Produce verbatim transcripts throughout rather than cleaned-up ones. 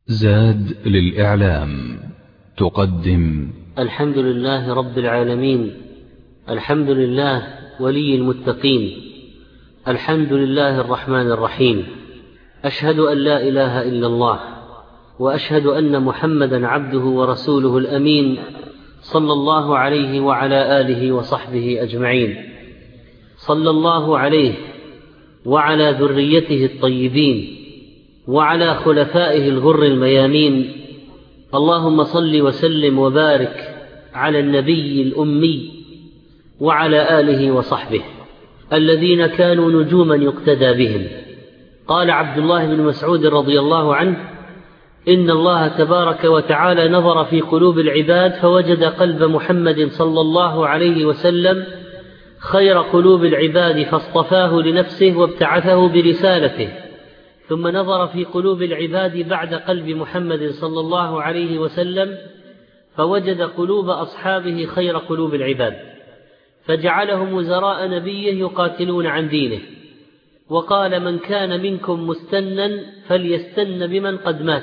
زاد للإعلام تقدم الحمد لله رب العالمين، الحمد لله ولي المتقين، الحمد لله الرحمن الرحيم. أشهد أن لا إله إلا الله، وأشهد أن محمدا عبده ورسوله الأمين، صلى الله عليه وعلى آله وصحبه أجمعين. صلى الله عليه وعلى ذريته الطيبين وعلى خلفائه الغر الميامين. اللهم صل وسلم وبارك على النبي الأمي وعلى آله وصحبه الذين كانوا نجوما يقتدى بهم. قال عبد الله بن مسعود رضي الله عنه: إن الله تبارك وتعالى نظر في قلوب العباد فوجد قلب محمد صلى الله عليه وسلم خير قلوب العباد فاصطفاه لنفسه وابتعثه برسالته، ثم نظر في قلوب العباد بعد قلب محمد صلى الله عليه وسلم فوجد قلوب أصحابه خير قلوب العباد، فجعلهم وزراء نبيه يقاتلون عن دينه. وقال: من كان منكم مستنا فليستن بمن قد مات،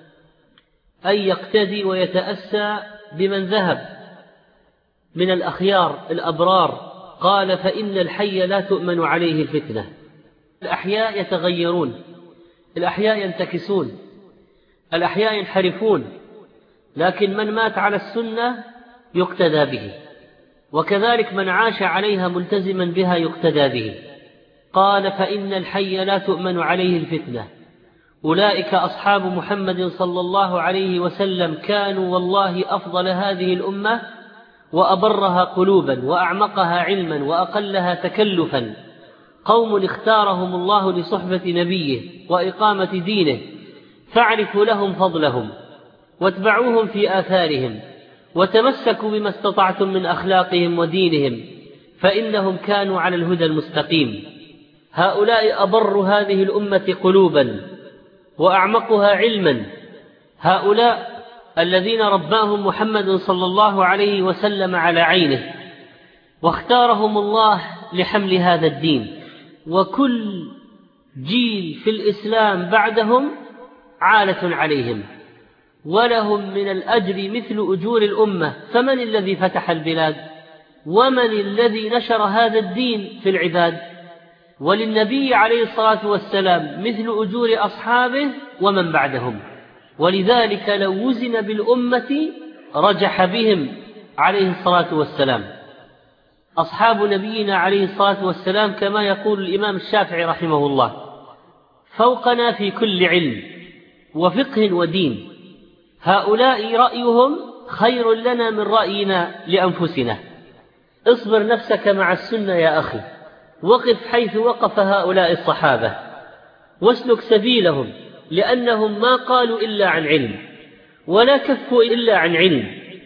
أي يقتدي ويتأسى بمن ذهب من الأخيار الأبرار. قال: فإن الحي لا تؤمن عليه الفتنة. الأحياء يتغيرون، الأحياء ينتكسون، الأحياء ينحرفون، لكن من مات على السنة يقتدى به، وكذلك من عاش عليها ملتزما بها يقتدى به. قال: فإن الحي لا تؤمن عليه الفتنة. أولئك أصحاب محمد صلى الله عليه وسلم كانوا والله أفضل هذه الأمة وأبرها قلوبا وأعمقها علما وأقلها تكلفا، قوم اختارهم الله لصحبة نبيه وإقامة دينه، فاعرفوا لهم فضلهم واتبعوهم في آثارهم وتمسكوا بما استطعتم من أخلاقهم ودينهم، فإنهم كانوا على الهدى المستقيم. هؤلاء أبر هذه الأمة قلوبا وأعمقها علما، هؤلاء الذين رباهم محمد صلى الله عليه وسلم على عينه، واختارهم الله لحمل هذا الدين. وكل جيل في الإسلام بعدهم عالة عليهم، ولهم من الأجر مثل أجور الأمة. فمن الذي فتح البلاد؟ ومن الذي نشر هذا الدين في العباد؟ وللنبي عليه الصلاة والسلام مثل أجور أصحابه ومن بعدهم. ولذلك لو وزن بالأمة رجح بهم عليه الصلاة والسلام. أصحاب نبينا عليه الصلاة والسلام كما يقول الإمام الشافعي رحمه الله: فوقنا في كل علم وفقه ودين. هؤلاء رأيهم خير لنا من رأينا لأنفسنا. اصبر نفسك مع السنة يا أخي، وقف حيث وقف هؤلاء الصحابة واسلك سبيلهم، لأنهم ما قالوا إلا عن علم ولا كفوا إلا عن علم.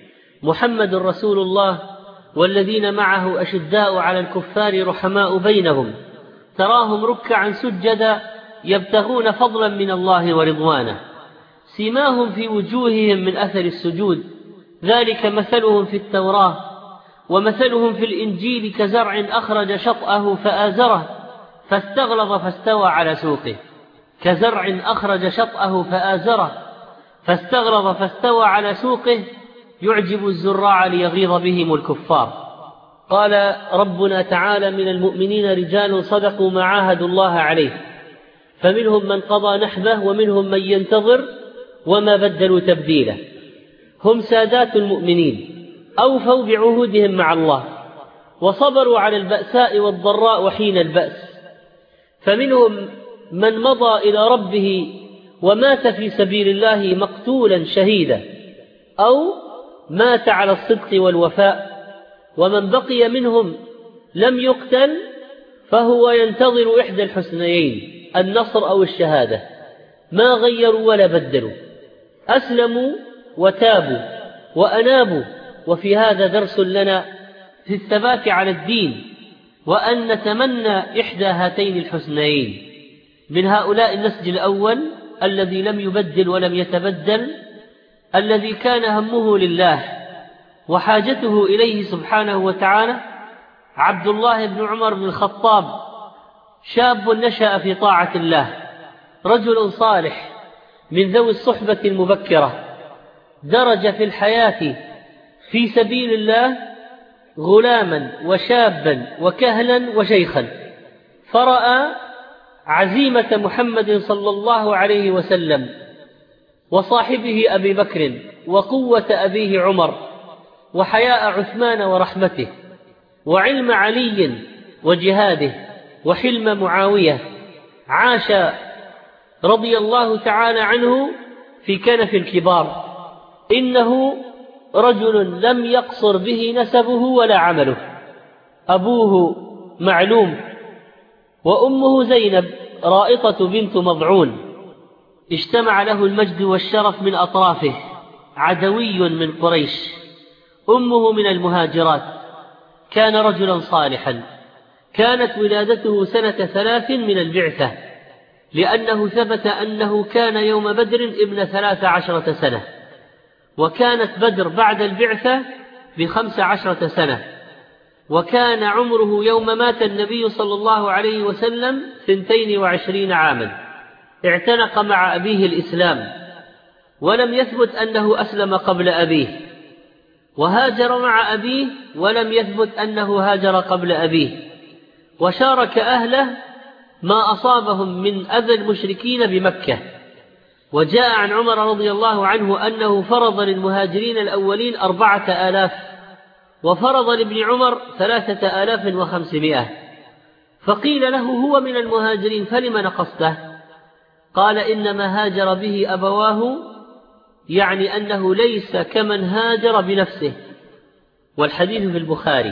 محمد رسول الله والذين معه أشداء على الكفار رحماء بينهم، تراهم ركعا سجدا يبتغون فضلا من الله ورضوانه، سيماهم في وجوههم من أثر السجود، ذلك مثلهم في التوراة ومثلهم في الإنجيل كزرع أخرج شطأه فآزره فاستغلظ فاستوى على سوقه. كزرع أخرج شطأه فآزره فاستغلظ فاستوى على سوقه يعجب الزراع ليغيظ بهم الكفار. قال ربنا تعالى: من المؤمنين رجال صدقوا ما عاهدوا الله عليه، فمنهم من قضى نحبه ومنهم من ينتظر وما بدلوا تبديلا. هم سادات المؤمنين، أوفوا بعهودهم مع الله وصبروا على البأساء والضراء وحين البأس. فمنهم من مضى إلى ربه ومات في سبيل الله مقتولا شهيدا، أو مات على الصدق والوفاء. ومن بقي منهم لم يقتل فهو ينتظر إحدى الحسنيين، النصر أو الشهادة، ما غيروا ولا بدلوا، أسلموا وتابوا وأنابوا. وفي هذا درس لنا في الثبات على الدين، وأن نتمنى إحدى هاتين الحسنيين. من هؤلاء النسج الأول الذي لم يبدل ولم يتبدل، الذي كان همه لله وحاجته إليه سبحانه وتعالى، عبد الله بن عمر بن الخطاب، شاب نشأ في طاعة الله، رجل صالح من ذوي الصحبة المبكرة، درج في الحياة في سبيل الله غلاما وشابا وكهلا وشيخا، فرأى عزيمة محمد صلى الله عليه وسلم وصاحبه أبي بكر وقوة أبيه عمر وحياء عثمان ورحمته وعلم علي وجهاده وحلم معاوية، عاش رضي الله تعالى عنه في كنف الكبار. إنه رجل لم يقصر به نسبه ولا عمله، أبوه معلوم وأمه زينب رائطة بنت مضعون، اجتمع له المجد والشرف من أطرافه، عدوي من قريش، أمه من المهاجرات، كان رجلا صالحا. كانت ولادته سنة ثلاث من البعثة، لأنه ثبت أنه كان يوم بدر ابن ثلاث عشرة سنة، وكانت بدر بعد البعثة بخمس عشرة سنة، وكان عمره يوم مات النبي صلى الله عليه وسلم ثنتين وعشرين عاما. اعتنق مع أبيه الإسلام، ولم يثبت أنه أسلم قبل أبيه، وهاجر مع أبيه، ولم يثبت أنه هاجر قبل أبيه، وشارك أهله ما أصابهم من أذى المشركين بمكة. وجاء عن عمر رضي الله عنه أنه فرض للمهاجرين الأولين أربعة آلاف، وفرض لابن عمر ثلاثة آلاف وخمسمائة. فقيل له هو من المهاجرين فلم نقصته؟ قال إنما هاجر به أبواه، يعني أنه ليس كمن هاجر بنفسه، والحديث في البخاري.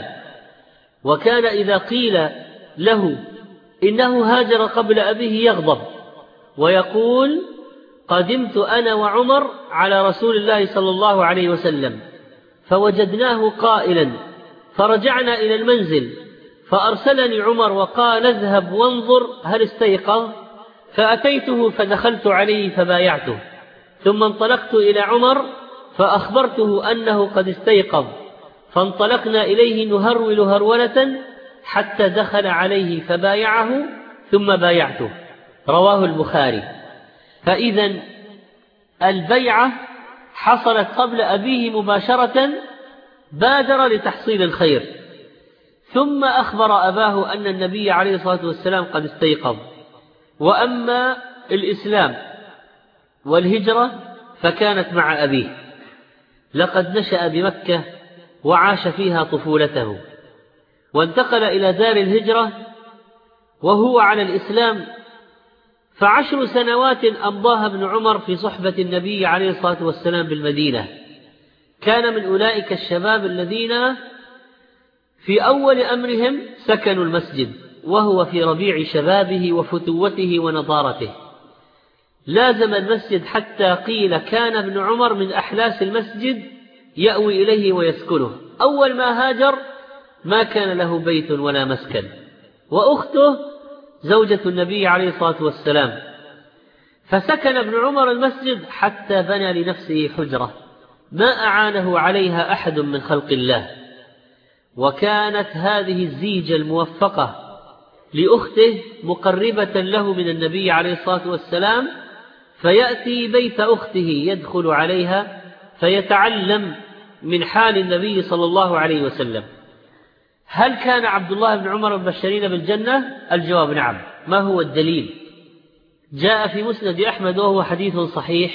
وكان إذا قيل له إنه هاجر قبل أبيه يغضب ويقول قدمت أنا وعمر على رسول الله صلى الله عليه وسلم فوجدناه قائلا، فرجعنا إلى المنزل فأرسلني عمر وقال اذهب وانظر هل استيقظ، فأتيته فدخلت عليه فبايعته، ثم انطلقت إلى عمر فأخبرته أنه قد استيقظ، فانطلقنا إليه نهرول هرولة حتى دخل عليه فبايعه ثم بايعته. رواه البخاري. فإذا البيعة حصلت قبل أبيه مباشرة، بادر لتحصيل الخير، ثم أخبر أباه أن النبي عليه الصلاة والسلام قد استيقظ. وأما الإسلام والهجرة فكانت مع أبيه، لقد نشأ بمكة وعاش فيها طفولته، وانتقل إلى دار الهجرة وهو على الإسلام، فعشر سنوات أمضاها ابن عمر في صحبة النبي عليه الصلاة والسلام بالمدينة. كان من أولئك الشباب الذين في أول أمرهم سكنوا المسجد، وهو في ربيع شبابه وفتوته ونضارته. لازم المسجد حتى قيل كان ابن عمر من أحلاس المسجد يأوي إليه ويسكنه. أول ما هاجر ما كان له بيت ولا مسكن، وأخته زوجة النبي عليه الصلاة والسلام، فسكن ابن عمر المسجد حتى بنى لنفسه حجرة ما أعانه عليها أحد من خلق الله. وكانت هذه الزيجة الموفقة لأخته مقربة له من النبي عليه الصلاة والسلام، فيأتي بيت أخته يدخل عليها فيتعلم من حال النبي صلى الله عليه وسلم. هل كان عبد الله بن عمر مبشرين بالجنة؟ الجواب نعم. ما هو الدليل؟ جاء في مسند أحمد وهو حديث صحيح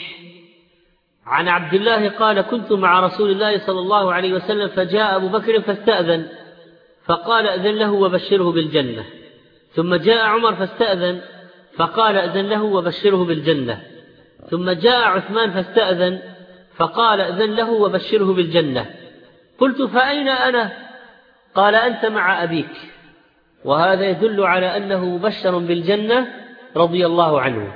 عن عبد الله قال كنت مع رسول الله صلى الله عليه وسلم فجاء أبو بكر فاستأذن فقال أذن له وبشره بالجنة، ثم جاء عمر فاستأذن فقال أذن له وبشره بالجنة، ثم جاء عثمان فاستأذن فقال أذن له وبشره بالجنة. قلت فأين أنا؟ قال أنت مع أبيك. وهذا يدل على أنه مبشر بالجنة رضي الله عنه.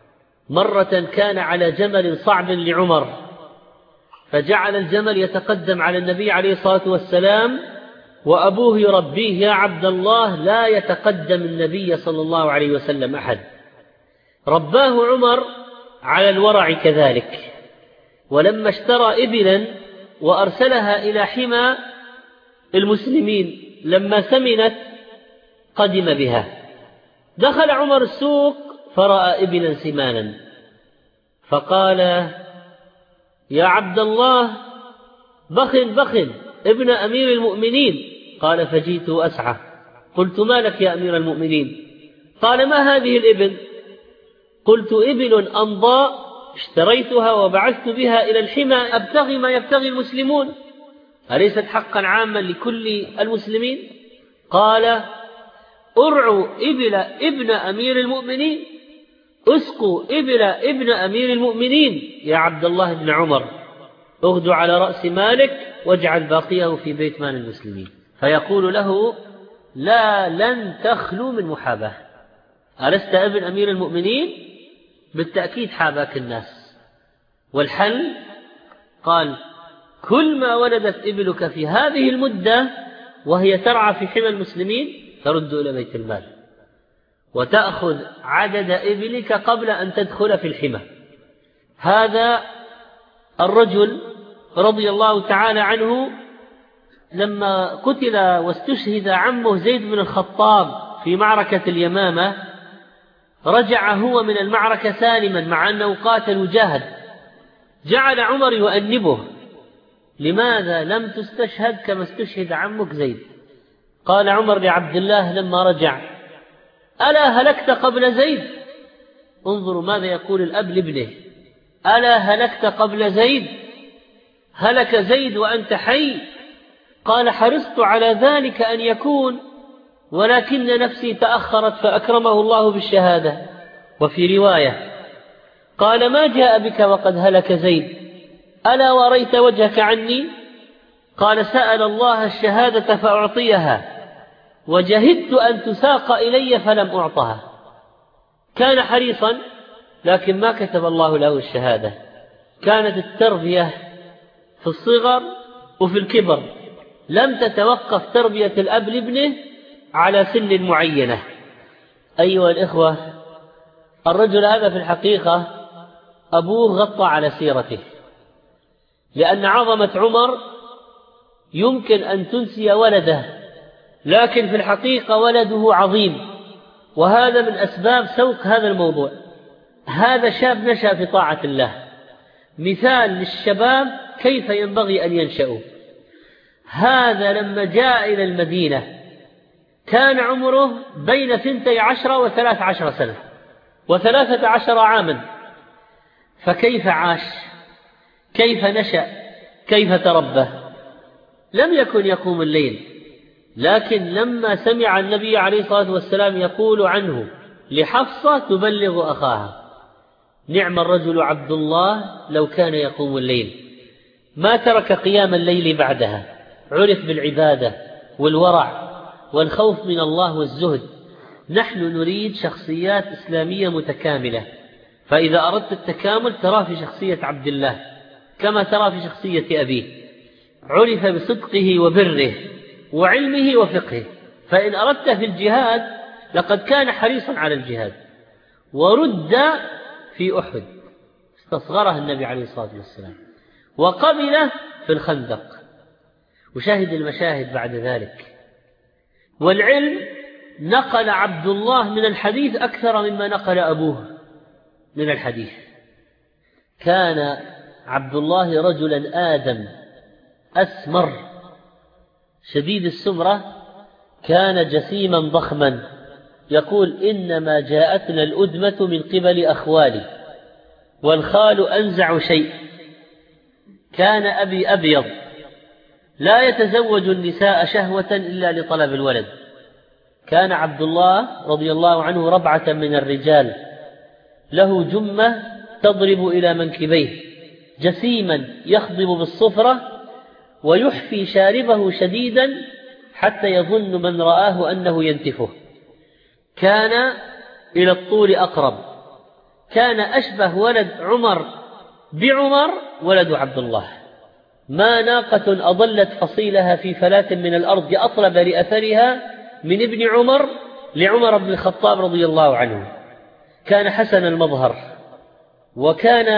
مرة كان على جمل صعب لعمر، فجعل الجمل يتقدم على النبي عليه الصلاة والسلام وأبوه يربيه يا عبد الله لا يتقدم النبي صلى الله عليه وسلم أحد. رباه عمر على الورع كذلك. ولما اشترى إبلا وأرسلها إلى حمى المسلمين لما سمنت قدم بها، دخل عمر السوق فرأى إبلا سمانا فقال: يا عبد الله، بخل بخل ابن أمير المؤمنين. قال: فجئت أسعى. قلت: ما لك يا أمير المؤمنين؟ قال: ما هذه الإبل؟ قلت: إبل أنضاء اشتريتها وبعثت بها إلى الحمى أبتغي ما يبتغي المسلمون، أليست حقا عاما لكل المسلمين؟ قال: أرعوا إبل ابن أمير المؤمنين، أسقوا إبل ابن أمير المؤمنين يا عبد الله بن عمر، اغدو على رأس مالك واجعل باقيه في بيت مال المسلمين. فيقول له: لا، لن تخلو من محاباة. ألست ابن أمير المؤمنين؟ بالتأكيد حاباك الناس. والحل؟ قال: كل ما ولدت إبلك في هذه المدة وهي ترعى في حمى المسلمين ترد إلى بيت المال، وتأخذ عدد إبلك قبل أن تدخل في الحمى. هذا الرجل رضي الله تعالى عنه لما قتل واستشهد عمه زيد بن الخطاب في معركة اليمامة، رجع هو من المعركة سالما مع أنه قاتل وجاهد. جعل عمر يؤنبه: لماذا لم تستشهد كما استشهد عمك زيد؟ قال عمر لعبد الله لما رجع: ألا هلكت قبل زيد؟ انظروا ماذا يقول الأب لابنه: ألا هلكت قبل زيد؟ هلك زيد وأنت حي؟ قال: حرصت على ذلك أن يكون، ولكن نفسي تأخرت فأكرمه الله بالشهادة. وفي رواية قال: ما جاء بك وقد هلك زيد؟ ألا وريت وجهك عني؟ قال: سأل الله الشهادة فأعطيها، وجهدت أن تساق إلي فلم أعطها. كان حريصا لكن ما كتب الله له الشهادة. كانت التربية في الصغر وفي الكبر، لم تتوقف تربية الأب لابنه على سن معينة. أيها الإخوة، الرجل هذا في الحقيقة أبوه غطى على سيرته، لأن عظمة عمر يمكن أن تنسي ولده، لكن في الحقيقة ولده عظيم، وهذا من أسباب سوق هذا الموضوع. هذا شاب نشأ في طاعة الله، مثال للشباب كيف ينبغي أن ينشأوا. هذا لما جاء إلى المدينة كان عمره بين ثنتي عشر وثلاث عشر سنة وثلاثة عشر عاما، فكيف عاش؟ كيف نشأ؟ كيف تربى؟ لم يكن يقوم الليل، لكن لما سمع النبي عليه الصلاة والسلام يقول عنه لحفصة تبلغ أخاها: نعم الرجل عبد الله لو كان يقوم الليل، ما ترك قيام الليل بعدها، عرف بالعبادة والورع والخوف من الله والزهد. نحن نريد شخصيات إسلامية متكاملة، فإذا أردت التكامل ترى في شخصية عبد الله كما ترى في شخصية أبيه، عرف بصدقه وبره وعلمه وفقهه. فإن أردت في الجهاد لقد كان حريصا على الجهاد، ورد في أحد استصغره النبي عليه الصلاة والسلام، وقبله في الخندق، وشاهد المشاهد بعد ذلك. والعلم نقل عبد الله من الحديث أكثر مما نقل أبوه من الحديث. كان عبد الله رجلا آدم أسمر شديد السمرة، كان جسيما ضخما، يقول: إنما جاءتنا الأدمة من قبل أخوالي، والخال أنزع شيء. كان أبي أبيض لا يتزوج النساء شهوة إلا لطلب الولد. كان عبد الله رضي الله عنه ربعة من الرجال، له جمة تضرب إلى منكبيه، جسيما يخضب بالصفرة، ويحفي شاربه شديدا حتى يظن من رآه أنه ينتفه. كان إلى الطول أقرب، كان أشبه ولد عمر بعمر ولد عبد الله. ما ناقة أضلت فصيلها في فلاة من الأرض أطلب لأثرها من ابن عمر لعمر بن الخطاب رضي الله عنه. كان حسن المظهر، وكان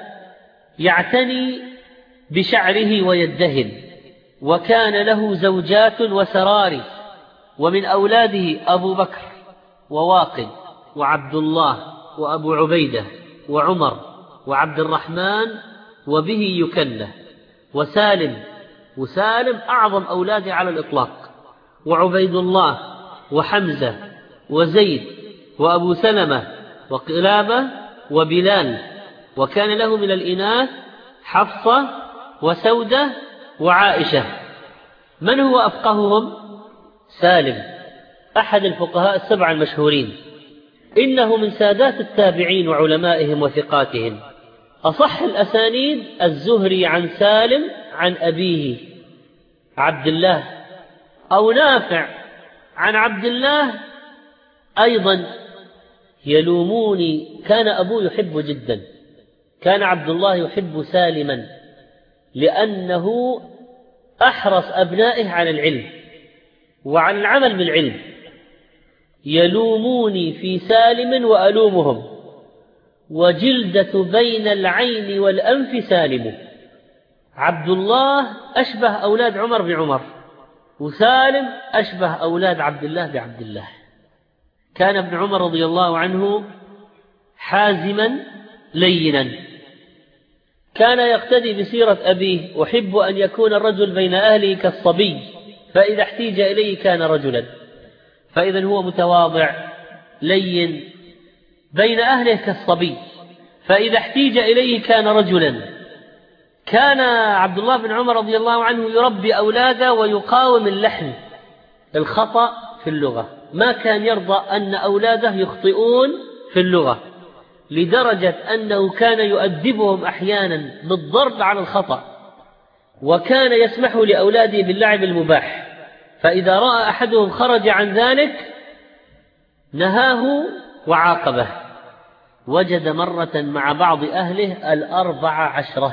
يعتني بشعره ويدهن، وكان له زوجات وسراري، ومن أولاده أبو بكر وواقد وعبد الله وأبو عبيدة وعمر وعبد الرحمن وبه يكنى، وسالم، وسالم أعظم أولاده على الإطلاق، وعبيد الله وحمزة وزيد وأبو سلمة وقلابة وبلال، وكان له من الإناث حفصة وسودة وعائشة. من هو أفقههم؟ سالم، أحد الفقهاء السبعة المشهورين، إنه من سادات التابعين وعلمائهم وثقاتهم. أصح الأسانيد الزهري عن سالم عن أبيه عبد الله، أو نافع عن عبد الله أيضا. يلوموني، كان أبوه يحب جدا، كان عبد الله يحب سالما لأنه أحرص أبنائه على العلم وعلى العمل بالعلم. يلوموني في سالم وألومهم، وجلدة بين العين والأنف سالم. عبد الله أشبه أولاد عمر بعمر، وسالم أشبه أولاد عبد الله بعبد الله. كان ابن عمر رضي الله عنه حازما لينا، كان يقتدي بسيرة أبيه، وحب أن يكون الرجل بين أهله كالصبي، فإذا احتيج إليه كان رجلا. فإذا هو متواضع لين بين أهله كالصبي، فإذا احتيج إليه كان رجلا. كان عبد الله بن عمر رضي الله عنه يربي أولاده ويقاوم اللحن، الخطأ في اللغة، ما كان يرضى أن أولاده يخطئون في اللغة، لدرجة أنه كان يؤدبهم أحيانا بالضرب على الخطأ، وكان يسمح لأولاده باللعب المباح، فإذا رأى أحدهم خرج عن ذلك نهاه وعاقبه. وجد مرة مع بعض أهله الأربع عشرة،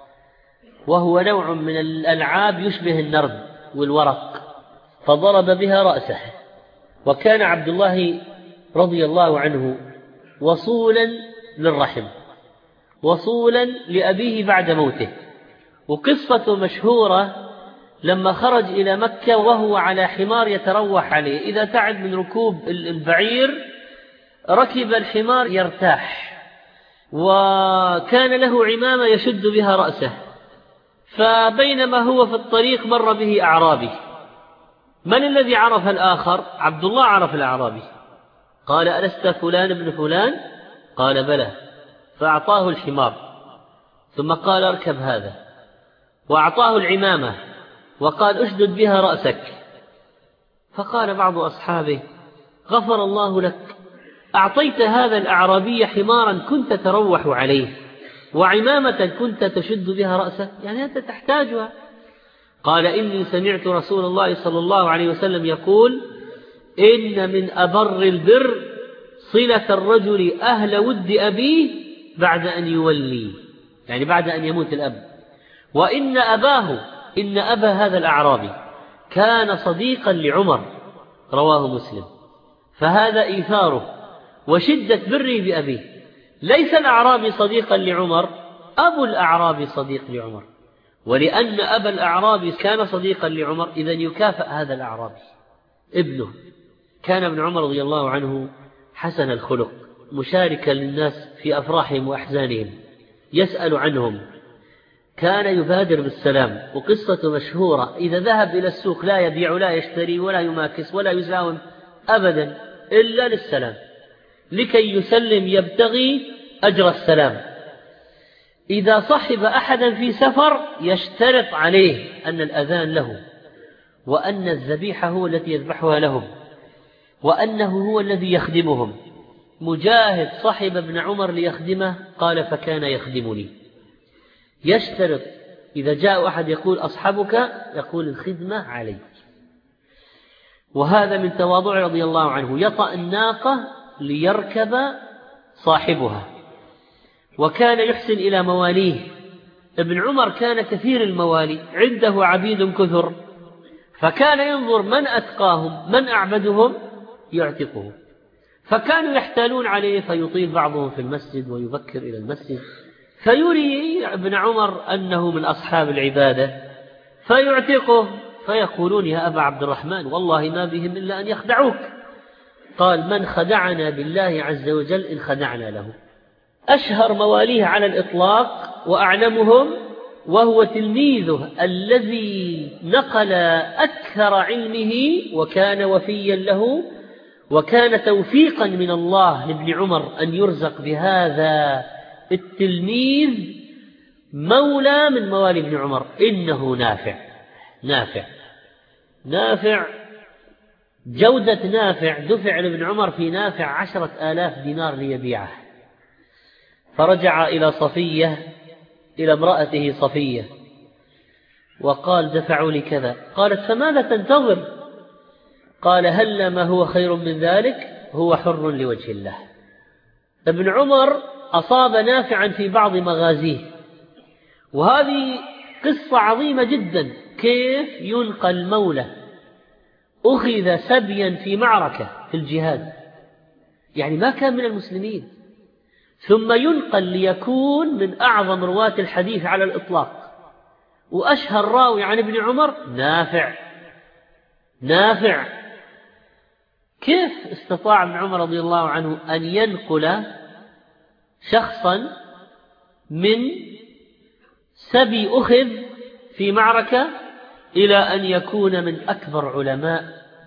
وهو نوع من الألعاب يشبه النرد والورق، فضرب بها رأسه. وكان عبد الله رضي الله عنه وصولا للرحم، وصولا لأبيه بعد موته. وقصة مشهورة لما خرج إلى مكة وهو على حمار يتروح عليه، إذا تعب من ركوب البعير ركب الحمار يرتاح، وكان له عمامة يشد بها رأسه، فبينما هو في الطريق مر به أعرابي. من الذي عرف الآخر؟ عبد الله عرف الأعرابي، قال: ألست فلان ابن فلان؟ قال: بلى. فأعطاه الحمار، ثم قال: اركب هذا، وأعطاه العمامة وقال: اشدد بها رأسك. فقال بعض أصحابه: غفر الله لك، أعطيت هذا الأعرابي حمارا كنت تروح عليه، وعمامة كنت تشد بها رأسك، يعني أنت تحتاجها. قال: إني سمعت رسول الله صلى الله عليه وسلم يقول: إن من أبر البر صلة الرجل أهل ود أبيه بعد أن يولي، يعني بعد أن يموت الأب. وإن أباه، إن أبا هذا الأعرابي كان صديقا لعمر، رواه مسلم. فهذا إيثاره وشدة بره بأبيه. ليس الأعرابي صديقا لعمر، أبو الأعرابي صديق لعمر، ولأن أبا الأعرابي كان صديقا لعمر إذن يكافأ هذا الأعرابي ابنه. كان ابن عمر رضي الله عنه حسن الخلق، مشاركا للناس في أفراحهم وأحزانهم، يسأل عنهم، كان يبادر بالسلام. وقصة مشهورة: إذا ذهب إلى السوق لا يبيع ولا يشتري ولا يماكس ولا يزاوم أبدا إلا للسلام، لكي يسلم يبتغي أجر السلام. إذا صحب أحدا في سفر يشترط عليه أن الأذان له، وأن الذبيحة هو التي يذبحها لهم، وأنه هو الذي يخدمهم. مجاهد صحب ابن عمر ليخدمه، قال: فكان يخدمني. يشترط إذا جاء أحد يقول أصحبك، يقول الخدمة علي. وهذا من تواضع رضي الله عنه، يطأ الناقة ليركب صاحبها. وكان يحسن إلى مواليه. ابن عمر كان كثير الموالي، عنده عبيد كثر، فكان ينظر من أتقاهم من أعبدهم يعتقهم، فكانوا يحتالون عليه، فيطيل بعضهم في المسجد ويبكر إلى المسجد، فيري ابن عمر أنه من أصحاب العبادة فيعتقه، فيقولون: يا أبا عبد الرحمن والله ما بهم إلا أن يخدعوك. قال: من خدعنا بالله عز وجل إن خدعنا له. أشهر مواليه على الإطلاق وأعلمهم، وهو تلميذه الذي نقل أكثر علمه وكان وفيا له، وكان توفيقا من الله لابن عمر أن يرزق بهذا التلميذ مولى من موالي ابن عمر، إنه نافع. نافع نافع جودة نافع دفع لابن عمر في نافع عشرة آلاف دينار ليبيعه، فرجع إلى صفية، إلى امرأته صفية، وقال دفعوا لي كذا. قالت فماذا تنتظر؟ قال هل ما هو خير من ذلك، هو حر لوجه الله. ابن عمر أصاب نافعا في بعض مغازيه، وهذه قصة عظيمة جدا، كيف ينقل مولى أخذ سبيا في معركة في الجهاد، يعني ما كان من المسلمين، ثم ينقل ليكون من أعظم رواة الحديث على الإطلاق، وأشهر راوي عن ابن عمر نافع. نافع كيف استطاع ابن عمر رضي الله عنه أن ينقل شخصا من سبي أخذ في معركة إلى أن يكون من أكبر علماء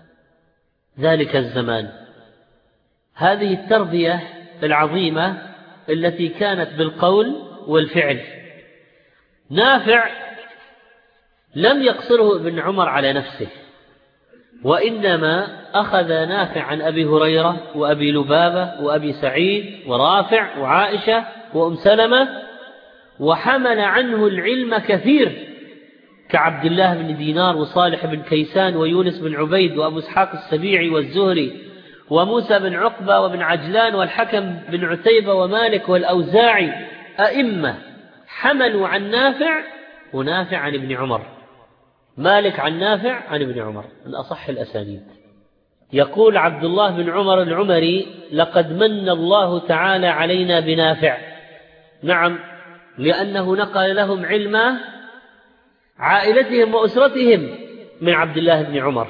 ذلك الزمان؟ هذه التربية العظيمة التي كانت بالقول والفعل. نافع لم يقصره ابن عمر على نفسه، وإنما أخذ نافع عن أبي هريرة وأبي لبابة وأبي سعيد ورافع وعائشة وأم سلمة، وحمل عنه العلم كثير كعبد الله بن دينار وصالح بن كيسان ويونس بن عبيد وأبو اسحاق السبيعي والزهري وموسى بن عقبة وابن عجلان والحكم بن عتيبة ومالك والأوزاعي، أئمة حملوا عن نافع، ونافع عن ابن عمر، مالك عن نافع عن ابن عمر، من أصح الأسانيد. يقول عبد الله بن عمر العمري لقد من الله تعالى علينا بنافع. نعم، لأنه نقل لهم علم عائلتهم وأسرتهم من عبد الله بن عمر.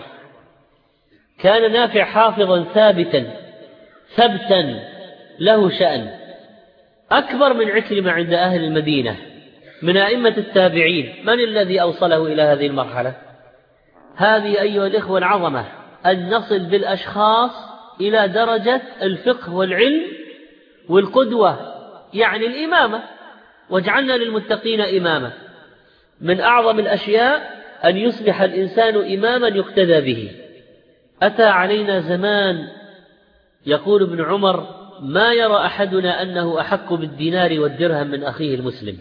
كان نافع حافظا ثابتا ثبتا له شأن أكبر من عكرمة عند أهل المدينة من أئمة التابعين. من الذي أوصله إلى هذه المرحلة؟ هذه أيها الإخوة العظمة، أن نصل بالأشخاص إلى درجة الفقه والعلم والقدوة، يعني الإمامة، واجعلنا للمتقين إمامة. من أعظم الأشياء أن يصبح الإنسان إماما يقتدى به. أتى علينا زمان يقول ابن عمر ما يرى أحدنا أنه أحق بالدينار والدرهم من أخيه المسلم.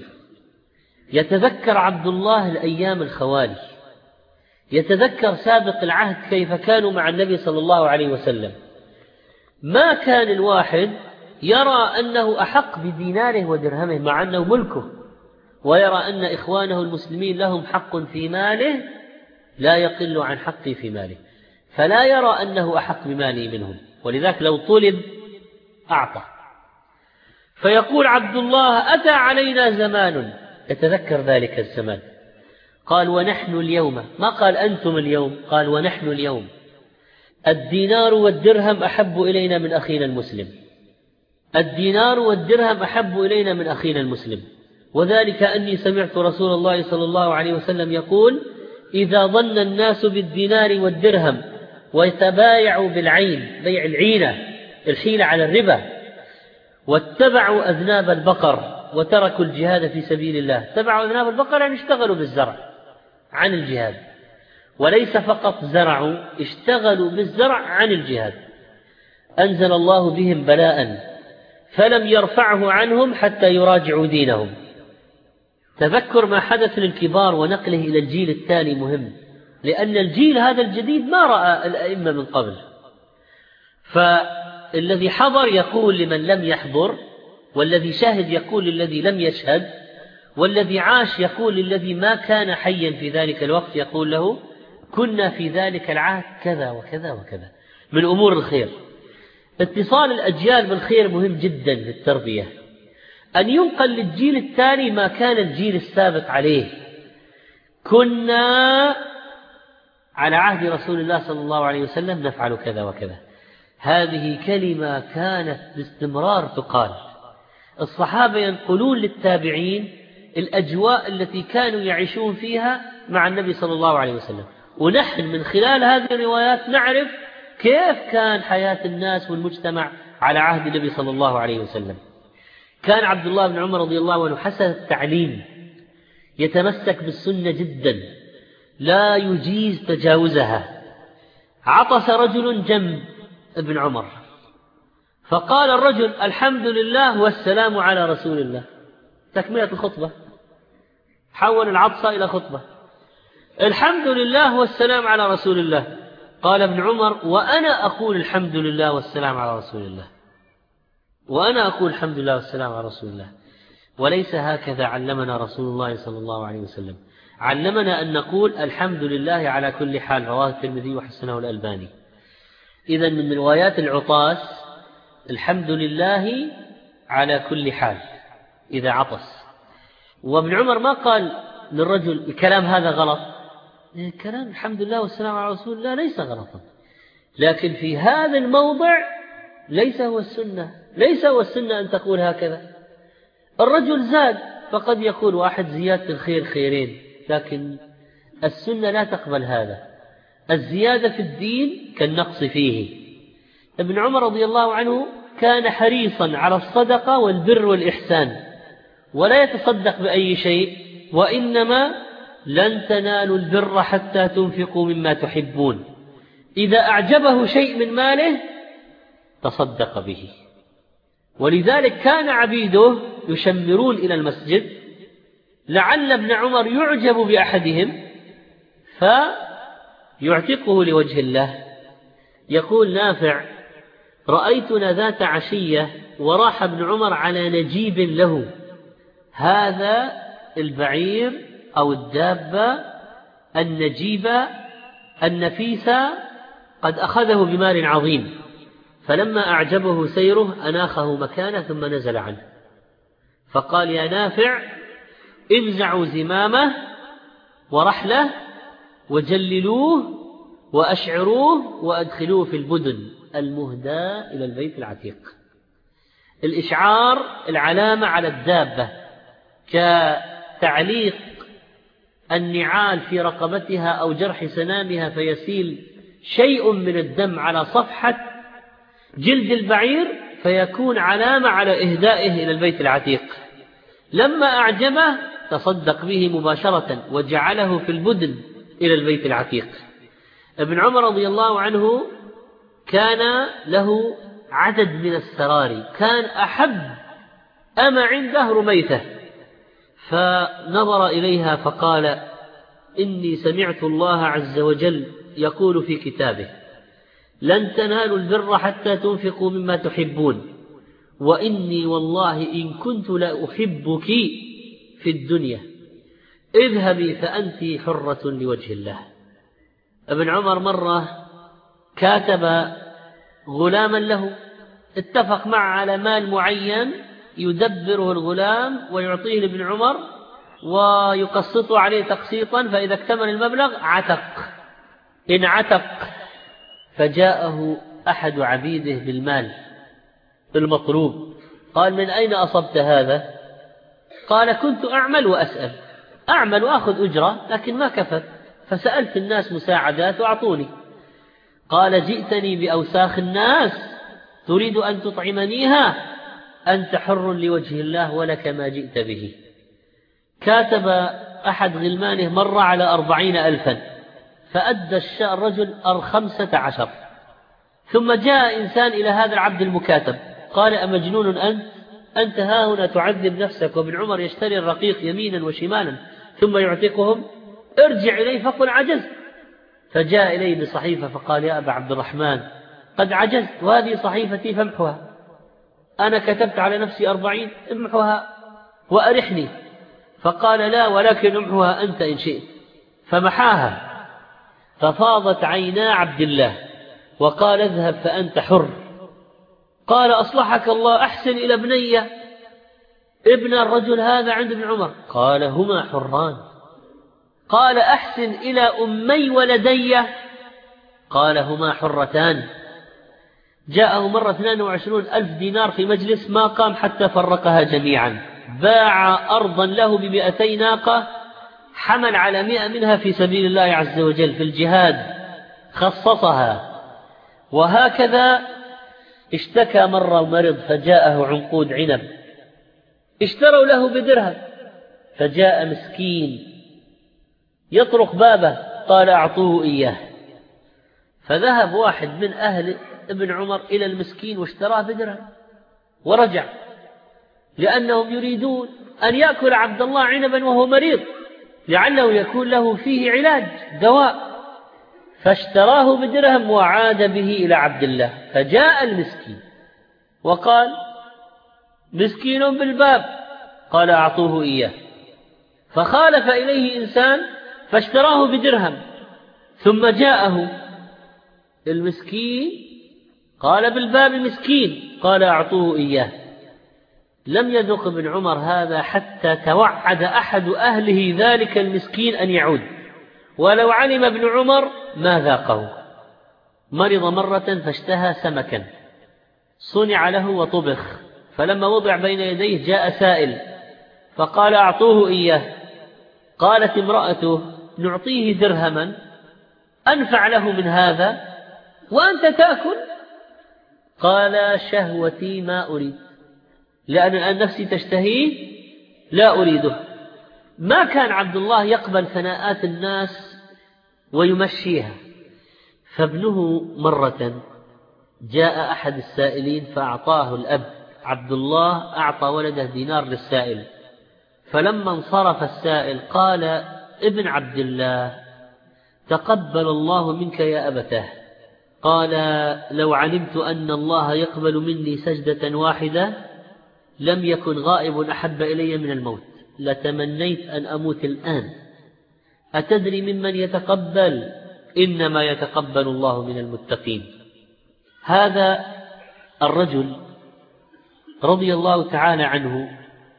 يتذكر عبد الله الأيام الخوالي، يتذكر سابق العهد كيف كانوا مع النبي صلى الله عليه وسلم. ما كان الواحد يرى أنه أحق بديناره ودرهمه مع أنه ملكه، ويرى أن إخوانه المسلمين لهم حق في ماله لا يقل عن حقي في ماله، فلا يرى أنه أحق بمالي منهم، ولذلك لو طلب أعطى. فيقول عبد الله أتى علينا زمان، يتذكر ذلك الزمان، قال ونحن اليوم، ما قال أنتم اليوم، قال ونحن اليوم الدينار والدرهم أحب إلينا من أخينا المسلم. الدينار والدرهم أحب إلينا من أخينا المسلم، وذلك أني سمعت رسول الله صلى الله عليه وسلم يقول إذا ظن الناس بالدينار والدرهم ويتبايعوا بالعين، بيع العينة الحيلة على الربا، واتبعوا أذناب البقر وتركوا الجهاد في سبيل الله. تبعوا أذناب البقر يعني اشتغلوا بالزرع عن الجهاد، وليس فقط زرعوا، اشتغلوا بالزرع عن الجهاد. أنزل الله بهم بلاء فلم يرفعه عنهم حتى يراجعوا دينهم. تذكر ما حدث للكبار ونقله إلى الجيل التالي مهم، لأن الجيل هذا الجديد ما رأى الأئمة من قبل، فالذي حضر يقول لمن لم يحضر، والذي شاهد يقول للذي لم يشهد، والذي عاش يقول للذي ما كان حيا في ذلك الوقت، يقول له كنا في ذلك العهد كذا وكذا وكذا من أمور الخير. اتصال الأجيال بالخير مهم جدا في التربية، أن ينقل للجيل التالي ما كان الجيل السابق عليه. كنا على عهد رسول الله صلى الله عليه وسلم نفعل كذا وكذا. هذه كلمة كانت باستمرار تقال. الصحابة ينقلون للتابعين الأجواء التي كانوا يعيشون فيها مع النبي صلى الله عليه وسلم، ونحن من خلال هذه الروايات نعرف كيف كان حياة الناس والمجتمع على عهد النبي صلى الله عليه وسلم. كان عبد الله بن عمر رضي الله عنه حسن التعليم، يتمسك بالسنة جدا، لا يجيز تجاوزها. عطس رجل جنب ابن عمر، فقال الرجل: الحمد لله والسلام على رسول الله. تكملة الخطبة، حول العطسة إلى خطبة. الحمد لله والسلام على رسول الله. قال ابن عمر: وأنا أقول الحمد لله والسلام على رسول الله، وأنا أقول الحمد لله والسلام على رسول الله. وليس هكذا علمنا رسول الله صلى الله عليه وسلم، علمنا أن نقول الحمد لله على كل حال. رواه الترمذي وحسنه الألباني. إذن من روايات العطاس الحمد لله على كل حال إذا عطس. وابن عمر ما قال للرجل الكلام هذا غلط، الكلام الحمد لله والسلام على رسول الله ليس غلطا، لكن في هذا الموضع ليس هو السنة، ليس هو السنة أن تقول هكذا. الرجل زاد، فقد يقول واحد زيادة الخير خيرين، لكن السنة لا تقبل هذا. الزيادة في الدين كالنقص فيه. ابن عمر رضي الله عنه كان حريصا على الصدقة والبر والإحسان، ولا يتصدق بأي شيء، وإنما لن تنالوا البر حتى تنفقوا مما تحبون. إذا أعجبه شيء من ماله تصدق به. ولذلك كان عبيده يشمرون إلى المسجد لعل ابن عمر يعجب بأحدهم فيعتقه لوجه الله. يقول نافع: رأيتنا ذات عشية وراح ابن عمر على نجيب له، هذا البعير أو الدابة النجيبة النفيسة قد أخذه بمال عظيم، فلما أعجبه سيره أناخه مكانه ثم نزل عنه، فقال: يا نافع، انزعوا زمامه ورحله وجللوه وأشعروه وأدخلوه في البدن المهدى إلى البيت العتيق. الإشعار العلامة على الدابة، كتعليق النعال في رقبتها أو جرح سنامها فيسيل شيء من الدم على صفحة جلد البعير فيكون علامة على إهدائه إلى البيت العتيق. لما أعجبه تصدق به مباشرة وجعله في البدن إلى البيت العتيق. ابن عمر رضي الله عنه كان له عدد من السراري، كان أحب أما عنده رميثة، فنظر إليها فقال: إني سمعت الله عز وجل يقول في كتابه: لن تنالوا البر حتى تنفقوا مما تحبون، وإني والله إن كنت لأحبك في الدنيا، اذهبي فأنت حرة لوجه الله. ابن عمر مرة كاتب غلاما له، اتفق معه على مال معين يدبره الغلام ويعطيه لابن عمر ويقسطه عليه تقسيطا، فإذا اكتمل المبلغ عتق. إن عتق فجاءه أحد عبيده بالمال المطلوب، قال: من أين أصبت هذا؟ قال: كنت أعمل وأسأل، أعمل وأخذ أجرة لكن ما كفت، فسألت الناس مساعدات وأعطوني. قال: جئتني بأوساخ الناس تريد أن تطعمنيها، أنت حر لوجه الله ولك ما جئت به. كاتب أحد غلمانه مر على أربعين ألفا، فأدى الرجل خمسة عشر، ثم جاء إنسان إلى هذا العبد المكاتب قال: أمجنون أنت؟ أنت هاهنا تعذب نفسك وابن عمر يشتري الرقيق يمينا وشمالا ثم يعتقهم، ارجع إليه فقل عجزت. فجاء إليه بصحيفة فقال: يا أبا عبد الرحمن، قد عجزت وهذه صحيفتي فامحها، أنا كتبت على نفسي أربعين، امحها وأرحني. فقال: لا، ولكن امحها أنت إن شئت. فمحاها، ففاضت عينا عبد الله وقال: اذهب فأنت حر. قال: أصلحك الله، أحسن إلى ابني. ابن الرجل هذا عند ابن عمر. قال: هما حران. قال: أحسن إلى أمي ولدي. قال: هما حرتان. جاءه مرة اثنين وعشرون ألف دينار في مجلس ما قام حتى فرقها جميعا. باع أرضا له بمئتي ناقة، حمل على مئة منها في سبيل الله عز وجل في الجهاد، خصصها. وهكذا اشتكى مرة ومرض فجاءه عنقود عنب، اشتروا له بدرهم، فجاء مسكين يطرق بابه قال أعطوه إياه. فذهب واحد من أهل ابن عمر إلى المسكين واشتراه بدرهم ورجع، لأنهم يريدون أن يأكل عبد الله عنبا وهو مريض لعله يكون له فيه علاج دواء، فاشتراه بدرهم وعاد به إلى عبد الله. فجاء المسكين وقال مسكين بالباب، قال أعطوه إياه. فخالف إليه إنسان فاشتراه بدرهم، ثم جاءه المسكين قال بالباب مسكين، قال أعطوه إياه. لم يذق ابن عمر هذا حتى توعد أحد أهله ذلك المسكين أن يعود، ولو علم ابن عمر ما ذاقه. مرض مرة فاشتهى سمكا صنع له وطبخ، فلما وضع بين يديه جاء سائل فقال أعطوه إياه. قالت امرأته نعطيه درهما أنفع له من هذا وأنت تأكل؟ قال شهوتي ما أريد، لأن الآن نفسي تشتهيه لا أريده. ما كان عبد الله يقبل ثناءات الناس ويمشيها. فابنه مرة جاء أحد السائلين فأعطاه الأب عبد الله أعطى ولده دينار للسائل، فلما انصرف السائل قال ابن عبد الله تقبل الله منك يا أبتاه. قال لو علمت أن الله يقبل مني سجدة واحدة لم يكن غائب أحب إلي من الموت، لتمنيت أن أموت الآن. أتدري ممن يتقبل؟ إنما يتقبل الله من المتقين. هذا الرجل رضي الله تعالى عنه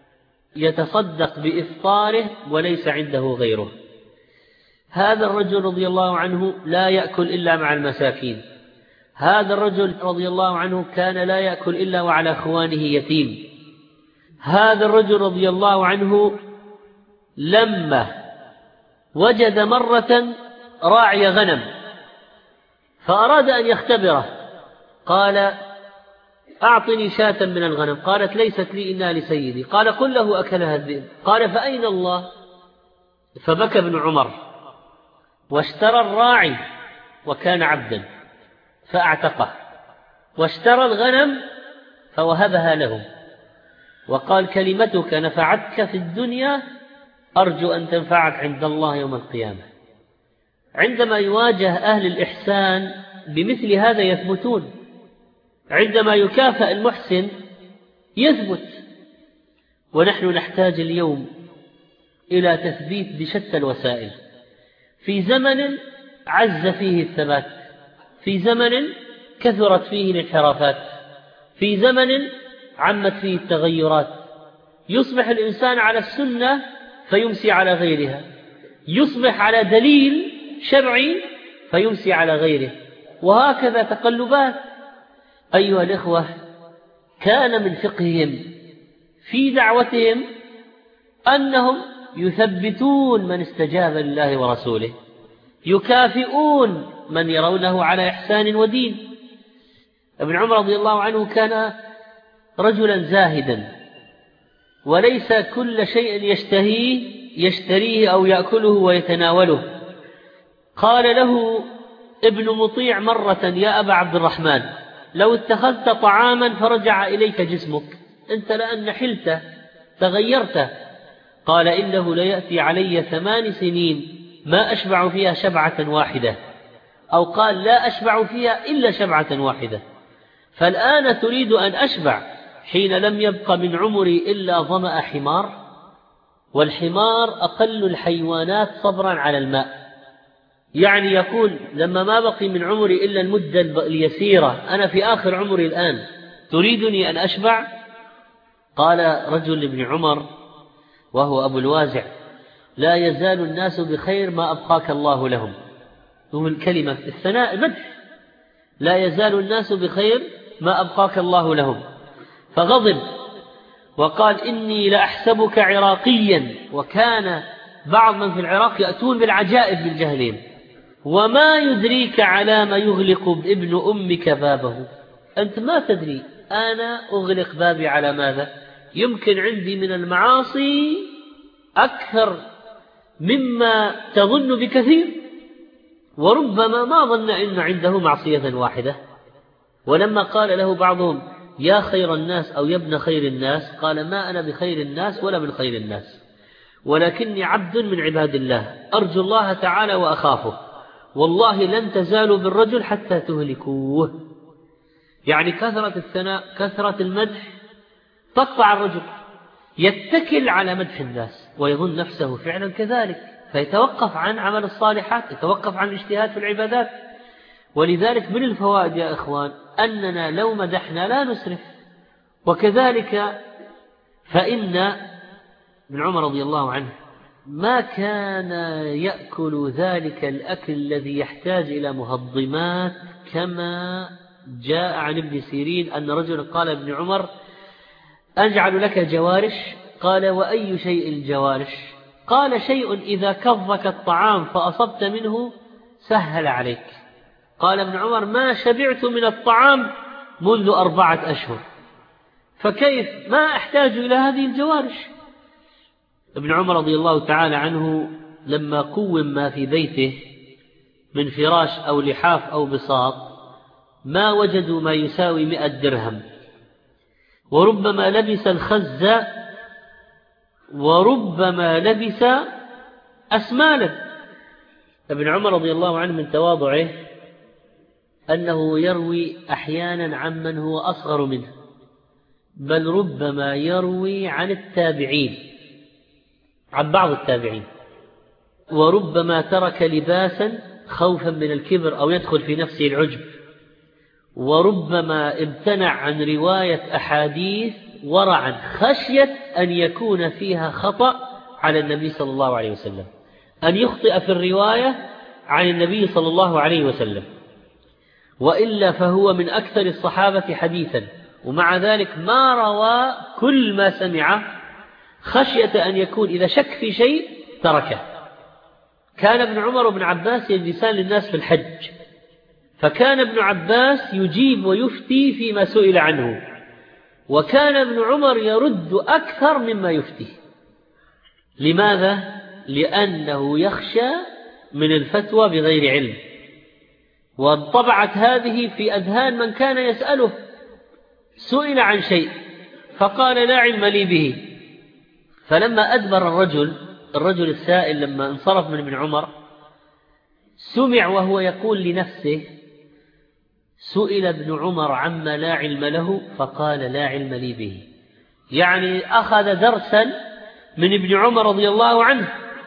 يتصدق بإفطاره وليس عنده غيره. هذا الرجل رضي الله عنه لا يأكل إلا مع المساكين. هذا الرجل رضي الله عنه كان لا يأكل إلا وعلى أخوانه يتيم. هذا الرجل رضي الله عنه لما وجد مرة راعي غنم فأراد أن يختبره، قال أعطني شاة من الغنم، قالت ليست لي إنها لسيدي، قال قل له أكلها الذئب، قال فأين الله؟ فبكى ابن عمر واشترى الراعي وكان عبدا فأعتقه، واشترى الغنم فوهبها له، وقال كلمتك نفعتك في الدنيا أرجو أن تنفعك عند الله يوم القيامة. عندما يواجه أهل الإحسان بمثل هذا يثبتون، عندما يكافأ المحسن يثبت. ونحن نحتاج اليوم إلى تثبيت بشتى الوسائل، في زمن عز فيه الثبات، في زمن كثرت فيه الانحرافات، في زمن عمت فيه التغيرات. يصبح الإنسان على السنة فيمسي على غيرها، يصبح على دليل شرعي فيمسي على غيره، وهكذا تقلبات. أيها الإخوة، كان من فقههم في دعوتهم أنهم يثبتون من استجاب لله ورسوله، يكافئون من يرونه على إحسان ودين. ابن عمر رضي الله عنه كان رجلا زاهدا، وليس كل شيء يشتهيه يشتريه أو يأكله ويتناوله. قال له ابن مطيع مرة يا أبا عبد الرحمن لو اتخذت طعاما فرجع إليك جسمك أنت لأن نحلت تغيرت. قال إنه ليأتي علي ثمان سنين ما أشبع فيها شبعة واحدة، أو قال لا أشبع فيها إلا شبعة واحدة، فالآن تريد أن أشبع حين لم يبق من عمري إلا ظمأ حمار، والحمار أقل الحيوانات صبرا على الماء. يعني يقول لما ما بقي من عمري إلا المدة اليسيرة، أنا في آخر عمري الآن تريدني أن أشبع؟ قال رجل ابن عمر وهو أبو الوازع لا يزال الناس بخير ما أبقاك الله لهم. هو الكلمة الثناء مدح، لا يزال الناس بخير ما أبقاك الله لهم، فغضب وقال إني لأحسبك عراقيا. وكان بعض من في العراق يأتون بالعجائب من جهلهم. وما يدريك على ما يغلق ابن أمك بابه، أنت ما تدري أنا أغلق بابي على ماذا؟ يمكن عندي من المعاصي أكثر مما تظن بكثير، وربما ما ظن إن عنده معصية واحدة. ولما قال له بعضهم يا خير الناس أو يا ابن خير الناس، قال ما أنا بخير الناس ولا من خير الناس، ولكني عبد من عباد الله أرجو الله تعالى وأخافه، والله لن تزالوا بالرجل حتى تهلكوه. يعني كثرة الثناء كثرة المدح تقطع الرجل، يتكل على مدح الناس ويظن نفسه فعلا كذلك، فيتوقف عن عمل الصالحات، يتوقف عن الاجتهاد في العبادات. ولذلك من الفوائد يا إخوان أننا لو مدحنا لا نسرف. وكذلك فإن ابن عمر رضي الله عنه ما كان يأكل ذلك الأكل الذي يحتاج إلى مهضمات، كما جاء عن ابن سيرين أن رجل قال ابن عمر أجعل لك جوارش؟ قال وأي شيء الجوارش؟ قال شيء إذا كظك الطعام فأصبت منه سهل عليك. قال ابن عمر ما شبعت من الطعام منذ أربعة أشهر، فكيف ما أحتاج إلى هذه الجوارش؟ ابن عمر رضي الله تعالى عنه لما قوم ما في بيته من فراش أو لحاف أو بساط ما وجدوا ما يساوي مئة درهم، وربما لبس الخز وربما لبس أسمالا. ابن عمر رضي الله عنه من تواضعه أنه يروي أحيانا عمن هو أصغر منه، بل ربما يروي عن التابعين، عن بعض التابعين، وربما ترك لباسا خوفا من الكبر أو يدخل في نفسه العجب، وربما امتنع عن رواية أحاديث ورعا خشية أن يكون فيها خطأ على النبي صلى الله عليه وسلم، أن يخطئ في الرواية عن النبي صلى الله عليه وسلم، وإلا فهو من أكثر الصحابة حديثا، ومع ذلك ما روى كل ما سمع خشية أن يكون إذا شك في شيء تركه. كان ابن عمر وابن عباس يجلسان للناس في الحج، فكان ابن عباس يجيب ويفتي فيما سئل عنه، وكان ابن عمر يرد أكثر مما يفتي. لماذا؟ لأنه يخشى من الفتوى بغير علم، وانطبعت هذه في أذهان من كان يسأله. سئل عن شيء فقال لا علم لي به، فلما أدبر الرجل الرجل السائل لما انصرف من ابن عمر سمع وهو يقول لنفسه سئل ابن عمر عما لا علم له فقال لا علم لي به، يعني أخذ درسا من ابن عمر رضي الله عنه.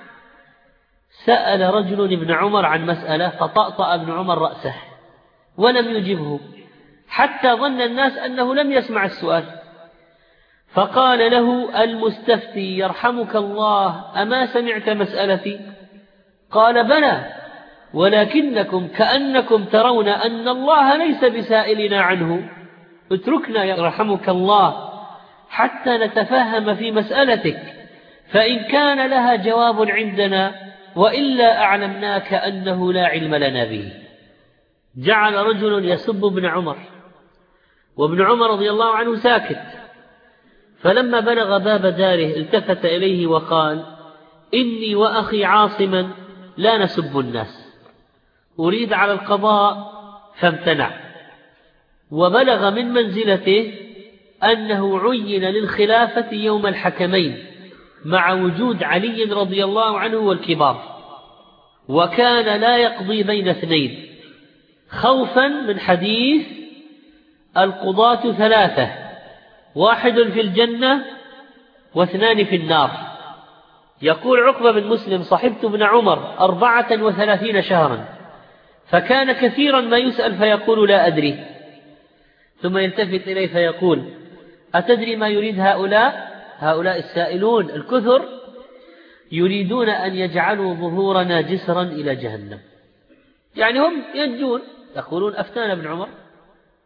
سأل رجل ابن عمر عن مسألة فطأطأ ابن عمر رأسه ولم يجبه حتى ظن الناس أنه لم يسمع السؤال، فقال له المستفتي يرحمك الله أما سمعت مسألتي؟ قال بلى، ولكنكم كأنكم ترون أن الله ليس بسائلنا عنه، اتركنا يرحمك الله حتى نتفهم في مسألتك، فإن كان لها جواب عندنا وإلا أعلمناك أنه لا علم لنا به. جعل رجل يسب ابن عمر وابن عمر رضي الله عنه ساكت، فلما بلغ باب داره التفت إليه وقال إني وأخي عاصما لا نسب الناس، أريد على القضاء فامتنع. وبلغ من منزلته أنه عين للخلافة يوم الحكمين مع وجود علي رضي الله عنه والكبار، وكان لا يقضي بين اثنين خوفا من حديث القضاة ثلاثة، واحد في الجنة واثنان في النار. يقول عقبة بن مسلم صحبت ابن عمر أربعة وثلاثين شهرا، فكان كثيرا ما يسأل فيقول لا أدري، ثم يلتفت إليه فيقول أتدري ما يريد هؤلاء هؤلاء السائلون الكثر؟ يريدون أن يجعلوا ظهورنا جسرا إلى جهنم، يعني هم ينجون يقولون أفتانا ابن عمر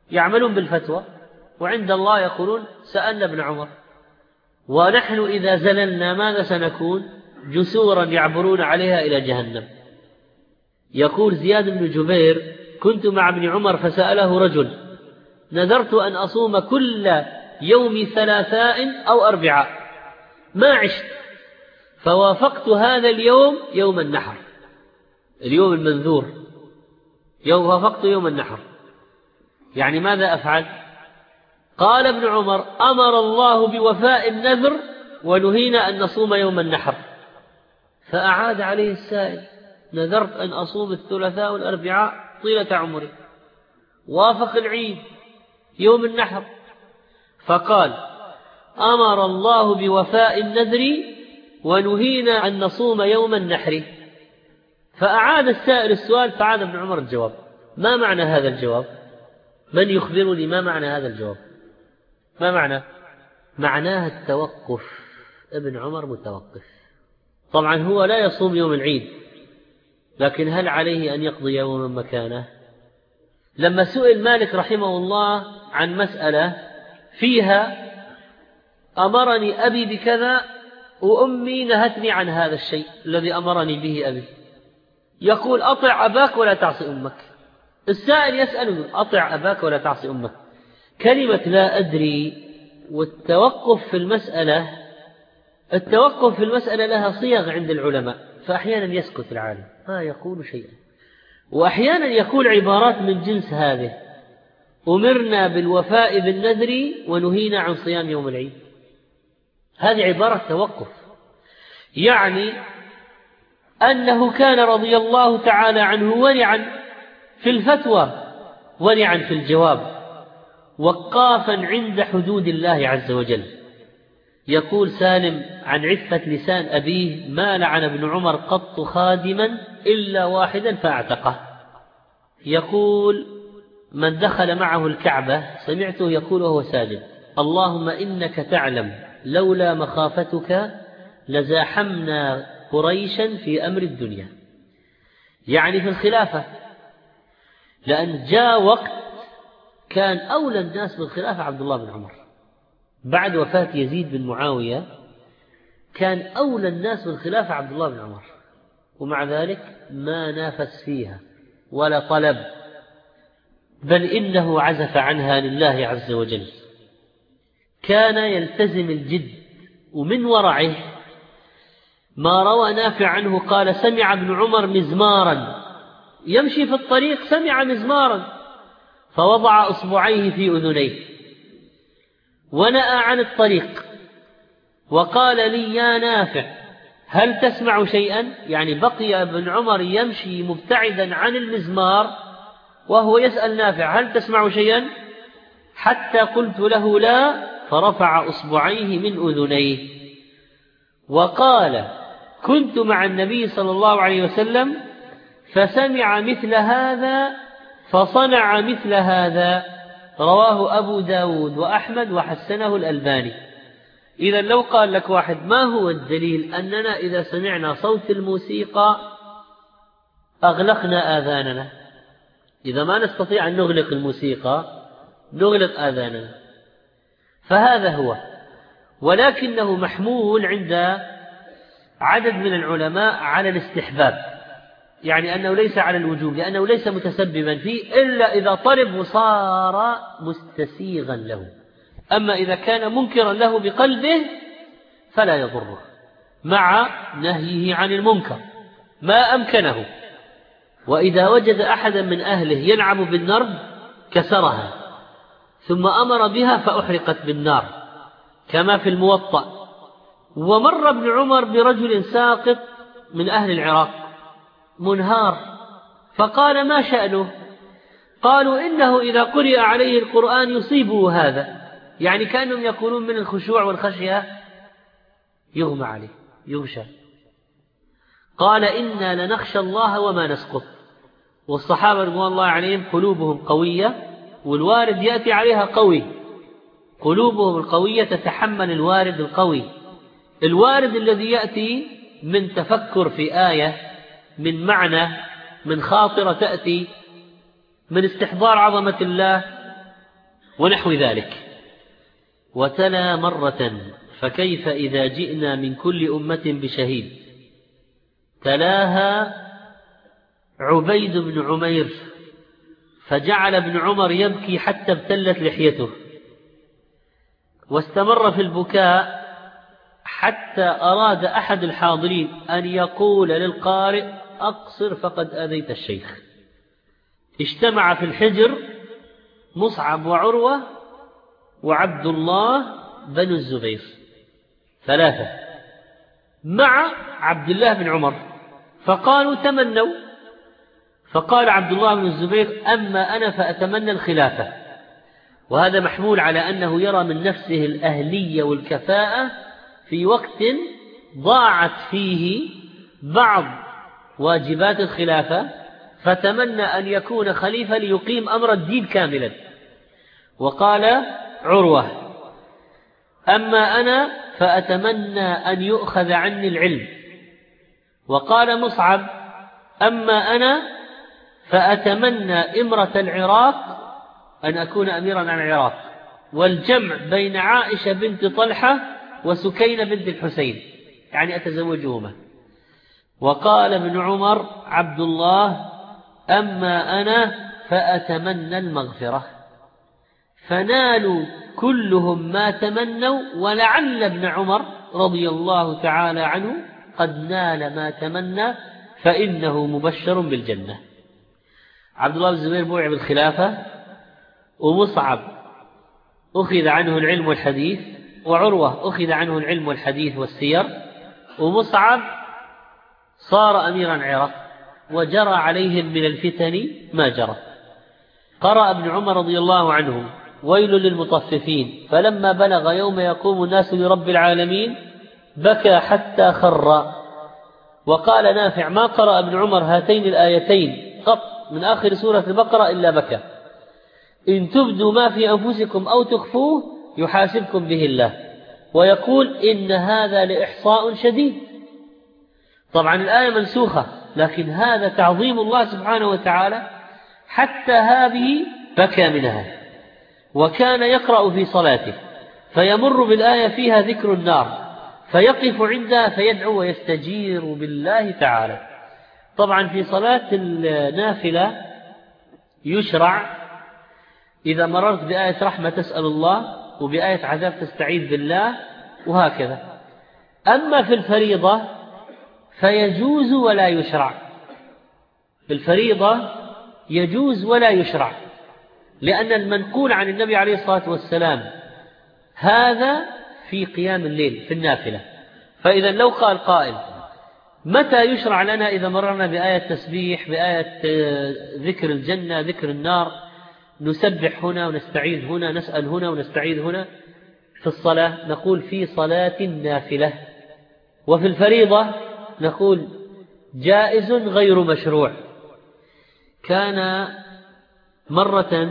يعملون بالفتوى، وعند الله يقولون سألنا ابن عمر. ونحن إذا زللنا ماذا سنكون؟ جسورا يعبرون عليها إلى جهنم. يقول زياد بن جبير: كنت مع ابن عمر فسأله رجل: نذرت أن أصوم كل يوم ثلاثاء أو أربعاء ما عشت، فوافقت هذا اليوم يوم النحر، اليوم المنذور، يوم وافقت يوم النحر، يعني ماذا أفعل؟ قال ابن عمر: أمر الله بوفاء النذر ونهينا أن نصوم يوم النحر. فأعاد عليه السائل: نذرت أن أصوم الثلاثاء والأربعاء طيلة عمري، وافق العيد يوم النحر، فقال: أمر الله بوفاء النذر ونهينا أن نصوم يوم النحر. فأعاد السائل السؤال، فعاد ابن عمر الجواب. ما معنى هذا الجواب؟ من يخبرني ما معنى هذا الجواب؟ ما معنى؟ معناه التوقف. ابن عمر متوقف. طبعا هو لا يصوم يوم العيد، لكن هل عليه أن يقضي يوما مكانه؟ لما سئل مالك رحمه الله عن مسألة فيها أمرني أبي بكذا وأمي نهتني عن هذا الشيء الذي أمرني به أبي، يقول: أطع أباك ولا تعصي أمك. السائل يسأل: أطع أباك ولا تعصي أمك. كلمة لا أدري والتوقف في المسألة، التوقف في المسألة لها صيغ عند العلماء، فأحيانا يسكت العالم ما يقول شيئا، وأحيانا يقول عبارات من جنس هذه: أمرنا بالوفاء بالنذر ونهينا عن صيام يوم العيد. هذه عبارة توقف، يعني أنه كان رضي الله تعالى عنه ورعا في الفتوى ورعا في الجواب، وقافا عند حدود الله عز وجل. يقول سالم عن عفة لسان أبيه: ما لعن ابن عمر قط خادما إلا واحدا فاعتقه. يقول: من دخل معه الكعبة سمعته يقول وهو ساجد: اللهم إنك تعلم لولا مخافتك لزاحمنا قريشا في أمر الدنيا، يعني في الخلافة، لأن جاء وقت كان أولى الناس بالخلافة عبد الله بن عمر بعد وفاة يزيد بن معاوية، كان أولى الناس بالخلافة عبد الله بن عمر، ومع ذلك ما نافس فيها ولا طلب، بل إنه عزف عنها لله عز وجل. كان يلتزم الجد، ومن ورعه ما روى نافع عنه قال: سمع ابن عمر مزمارا يمشي في الطريق، سمع مزمارا فوضع أصبعيه في أذنيه ونأى عن الطريق وقال لي: يا نافع هل تسمع شيئا؟ يعني بقي ابن عمر يمشي مبتعدا عن المزمار وهو يسأل نافع: هل تسمع شيئا؟ حتى قلت له: لا، فرفع أصبعيه من أذنيه وقال: كنت مع النبي صلى الله عليه وسلم فسمع مثل هذا فصنع مثل هذا. رواه أبو داود وأحمد وحسنه الألباني. إذا لو قال لك واحد: ما هو الدليل أننا إذا سمعنا صوت الموسيقى أغلقنا آذاننا؟ إذا ما نستطيع أن نغلق الموسيقى نغلق آذاننا، فهذا هو. ولكنه محمول عند عدد من العلماء على الاستحباب، يعني أنه ليس على الوجوب، لأنه ليس متسببا فيه إلا إذا طلب وصار مستسيغا له. أما إذا كان منكرا له بقلبه فلا يضره، مع نهيه عن المنكر ما أمكنه. وإذا وجد أحدا من أهله يلعب بالنرد كسرها ثم أمر بها فأحرقت بالنار كما في الموطأ. ومر ابن عمر برجل ساقط من أهل العراق منهار، فقال: ما شأنه؟ قالوا: إنه إذا قرئ عليه القرآن يصيبه هذا، يعني كانهم يقولون من الخشوع والخشية يغمى عليه يغشى. قال: إنا لنخشى الله وما نسقط. والصحابة رضوان الله عليهم قلوبهم قوية، والوارد يأتي عليها قوي، قلوبهم القوية تتحمل الوارد القوي، الوارد الذي يأتي من تفكر في آية، من معنى، من خاطرة تأتي، من استحضار عظمة الله، ونحو ذلك. وتلا مرة فكيف إذا جئنا من كل أمة بشهيد، تلاها عبيد بن عمير، فجعل ابن عمر يبكي حتى ابتلت لحيته، واستمر في البكاء حتى أراد أحد الحاضرين أن يقول للقارئ أقصر فقد أذيت الشيخ. اجتمع في الحجر مصعب وعروة وعبد الله بن الزبير ثلاثة مع عبد الله بن عمر، فقالوا تمنوا، فقال عبد الله بن الزبير أما أنا فأتمنى الخلافة، وهذا محمول على أنه يرى من نفسه الأهلية والكفاءة في وقت ضاعت فيه بعض واجبات الخلافة، فتمنى أن يكون خليفة ليقيم أمر الدين كاملا. وقال عروة أما أنا فأتمنى أن يؤخذ عني العلم. وقال مصعب أما أنا فأتمنى إمرة العراق، أن أكون أميرا عن العراق، والجمع بين عائشة بنت طلحة وسكينة بنت الحسين، يعني أتزوجهما. وقال ابن عمر عبد الله أما أنا فأتمنى المغفرة. فنالوا كلهم ما تمنوا، ولعل ابن عمر رضي الله تعالى عنه قد نال ما تمنى، فإنه مبشر بالجنة. عبد الله بن الزبير بويع بالخلافة، ومصعب أخذ عنه العلم والحديث، وعروة أخذ عنه العلم والحديث والسير، ومصعب صار أميرا عراق، وجرى عليهم من الفتن ما جرى. قرأ ابن عمر رضي الله عنه ويل للمطففين، فلما بلغ يوم يقوم الناس لرب العالمين بكى حتى خر. وقال نافع ما قرأ ابن عمر هاتين الآيتين قط من آخر سورة البقرة إلا بكى. إن تبدوا ما في أنفسكم أو تخفوه يحاسبكم به الله، ويقول إن هذا لإحصاء شديد. طبعا الآية منسوخة، لكن هذا تعظيم الله سبحانه وتعالى، حتى هذه بكى منها. وكان يقرأ في صلاته فيمر بالآية فيها ذكر النار، فيقف عندها فيدعو ويستجير بالله تعالى. طبعا في صلاة النافلة يشرع إذا مررت بآية رحمة تسأل الله، وبآية عذاب تستعيذ بالله، وهكذا. أما في الفريضة فيجوز ولا يشرع. في الفريضة يجوز ولا يشرع، لأن المنقول عن النبي عليه الصلاة والسلام هذا في قيام الليل في النافلة. فإذا لو قال قائل متى يشرع لنا إذا مررنا بآية تسبيح، بآية ذكر الجنة، ذكر النار، نسبح هنا ونستعيذ هنا، نسأل هنا ونستعيذ هنا في الصلاة؟ نقول في صلاة النافلة. وفي الفريضة نقول جائز غير مشروع. كان مرة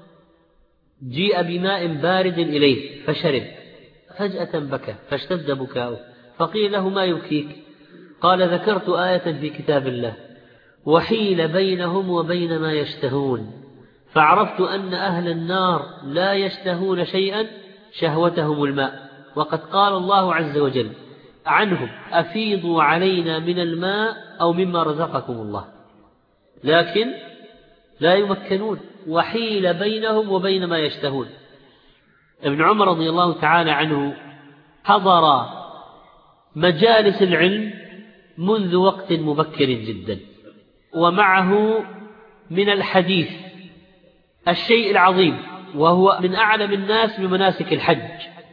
جيء بماء بارد إليه فشرب، فجأة بكى فاشتد بكاؤه، فقيل له ما يبكيك؟ قال ذكرت آية في كتاب الله وحيل بينهم وبين ما يشتهون، فعرفت أن أهل النار لا يشتهون شيئا شهوتهم الماء، وقد قال الله عز وجل عنهم أفيضوا علينا من الماء أو مما رزقكم الله، لكن لا يمكنون، وحيل بينهم وبين ما يشتهون. ابن عمر رضي الله تعالى عنه حضر مجالس العلم منذ وقت مبكر جدا، ومعه من الحديث الشيء العظيم، وهو من أعلم الناس بمناسك الحج،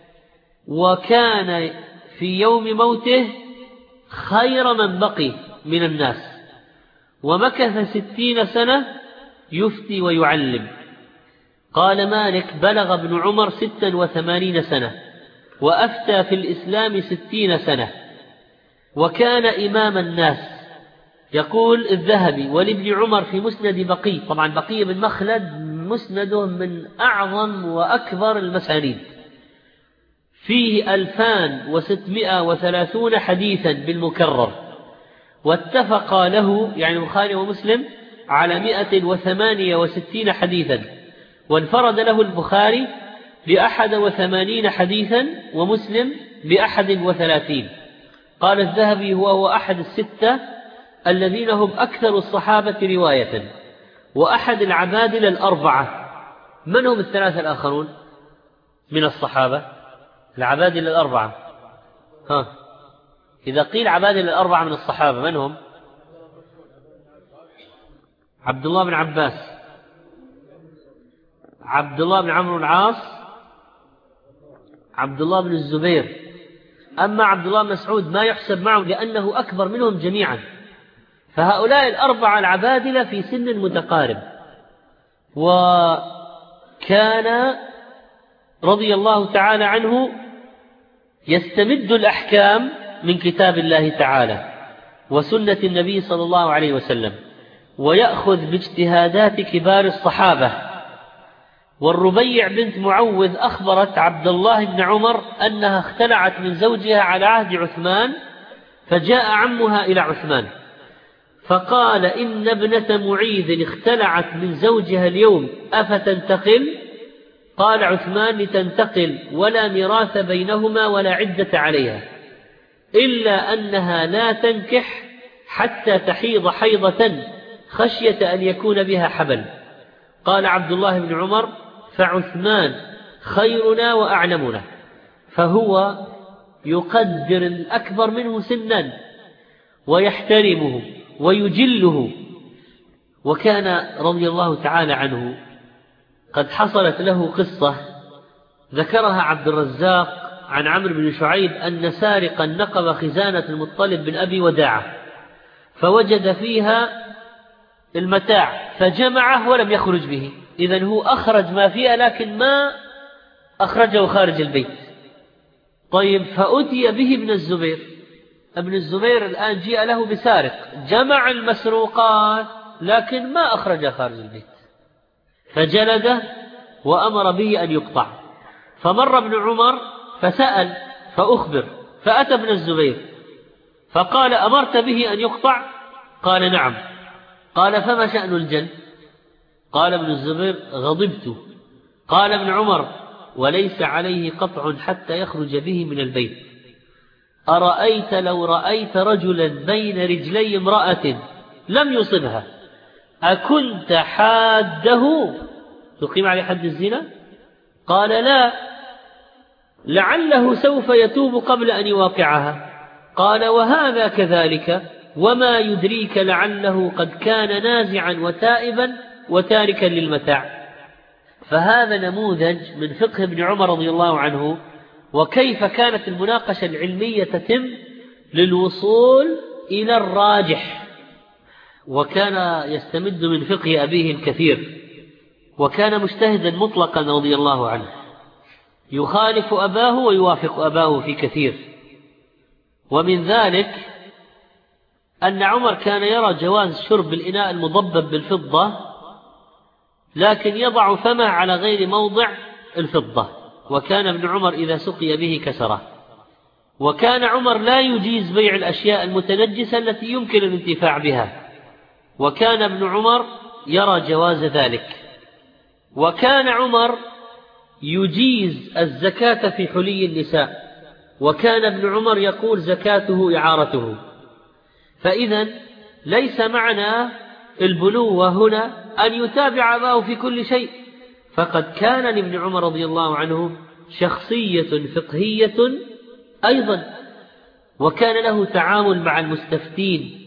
وكان في يوم موته خير من بقي من الناس، ومكث ستين سنة يفتي ويعلم. قال مالك بلغ ابن عمر ستا وثمانين سنة وأفتى في الإسلام ستين سنة، وكان إمام الناس. يقول الذهبي ولابن عمر في مسند بقي، طبعا بقي بن مخلد مسنده من أعظم وأكبر المسانيد، فيه ألفان وستمائة وثلاثون حديثا بالمكرر، واتفق له يعني البخاري ومسلم على مائة وثمانية وستين حديثا، وانفرد له البخاري بأحد وثمانين حديثا ومسلم بأحد وثلاثين. قال الذهبي هو هو أحد الستة الذين هم أكثر الصحابة رواية، وأحد العبادلة الأربعة. من هم الثلاثة الآخرون من الصحابة؟ العبادلة الأربعة. ها، إذا قيل عبادلة الأربعة من الصحابة من هم؟ عبد الله بن عباس، عبد الله بن عمرو العاص، عبد الله بن الزبير. أما عبد الله بن مسعود ما يحسب معه لأنه أكبر منهم جميعا. فهؤلاء الأربعة العبادلة في سن متقارب. وكان رضي الله تعالى عنه يستمد الأحكام من كتاب الله تعالى وسنة النبي صلى الله عليه وسلم، ويأخذ باجتهادات كبار الصحابة. والربيع بنت معوذ أخبرت عبد الله بن عمر أنها اختلعت من زوجها على عهد عثمان، فجاء عمها إلى عثمان فقال: إن ابنة معيذ اختلعت من زوجها اليوم أفتنتقل؟ قال عثمان: لتنتقل، ولا ميراث بينهما ولا عدة عليها، إلا أنها لا تنكح حتى تحيض حيضة خشية أن يكون بها حبل. قال عبد الله بن عمر: فعثمان خيرنا وأعلمنا، فهو يقدر الأكبر منه سنا ويحترمه ويجله. وكان رضي الله تعالى عنه قد حصلت له قصة ذكرها عبد الرزاق عن عمرو بن شعيب أن سارقا نقب خزانة المطلب بن أبي وداعة فوجد فيها المتاع فجمعه ولم يخرج به. إذن هو أخرج ما فيها لكن ما أخرجه خارج البيت. طيب، فأتي به ابن الزبير. ابن الزبير الآن جاء له بسارق جمع المسروقات لكن ما أخرج خارج البيت، فجلده وأمر به أن يقطع. فمر ابن عمر فسأل فأخبر، فأتى ابن الزبير فقال: أمرت به أن يقطع؟ قال: نعم. قال: فما شأن الجلد؟ قال ابن الزبير: غضبت. قال ابن عمر: وليس عليه قطع حتى يخرج به من البيت. أرأيت لو رأيت رجلا بين رجلي امرأة لم يصبها أكنت حاده تقيم عليه حد الزنا؟ قال: لا، لعله سوف يتوب قبل أن يواقعها. قال: وهذا كذلك، وما يدريك لعله قد كان نازعا وتائبا وتاركا للمتاع. فهذا نموذج من فقه ابن عمر رضي الله عنه، وكيف كانت المناقشة العلمية تتم للوصول إلى الراجح. وكان يستمد من فقه أبيه الكثير، وكان مجتهدا مطلقا رضي الله عنه، يخالف أباه ويوافق أباه في كثير. ومن ذلك أن عمر كان يرى جواز شرب الإناء المضبب بالفضة، لكن يضع فمه على غير موضع الفضة، وكان ابن عمر إذا سقي به كسره. وكان عمر لا يجيز بيع الأشياء المتنجسة التي يمكن الانتفاع بها، وكان ابن عمر يرى جواز ذلك. وكان عمر يجيز الزكاة في حلي النساء، وكان ابن عمر يقول: زكاته إعارته. فإذا ليس معنى البلوة هنا أن يتابع أباه في كل شيء، فقد كان لابن عمر رضي الله عنه شخصية فقهية أيضا، وكان له تعامل مع المستفتين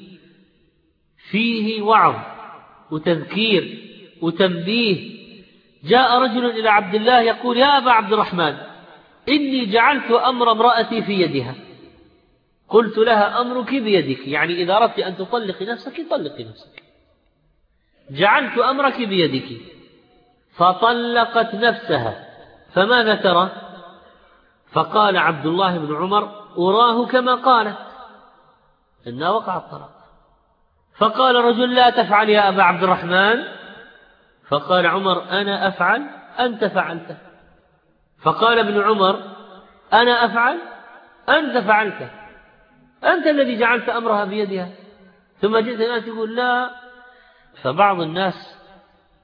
فيه وعظ وتذكير وتنبيه. جاء رجل إلى عبد الله يقول: يا أبا عبد الرحمن، إني جعلت أمر امرأتي في يدها. قلت لها: أمرك بيدك، يعني إذا أردت أن تطلقي نفسك طلقي نفسك. جعلت أمرك بيدك. فطلقت نفسها، فماذا ترى؟ فقال عبد الله بن عمر: أراه كما قالت، إنها وقع الطلاق. فقال رجل: لا تفعل يا أبا عبد الرحمن. فقال عمر: أنا أفعل، أنت فعلت. فقال ابن عمر: أنا أفعل، أنت فعلت، أنت الذي جعلت أمرها بيدها. ثم جئت الآن تقول لا. فبعض الناس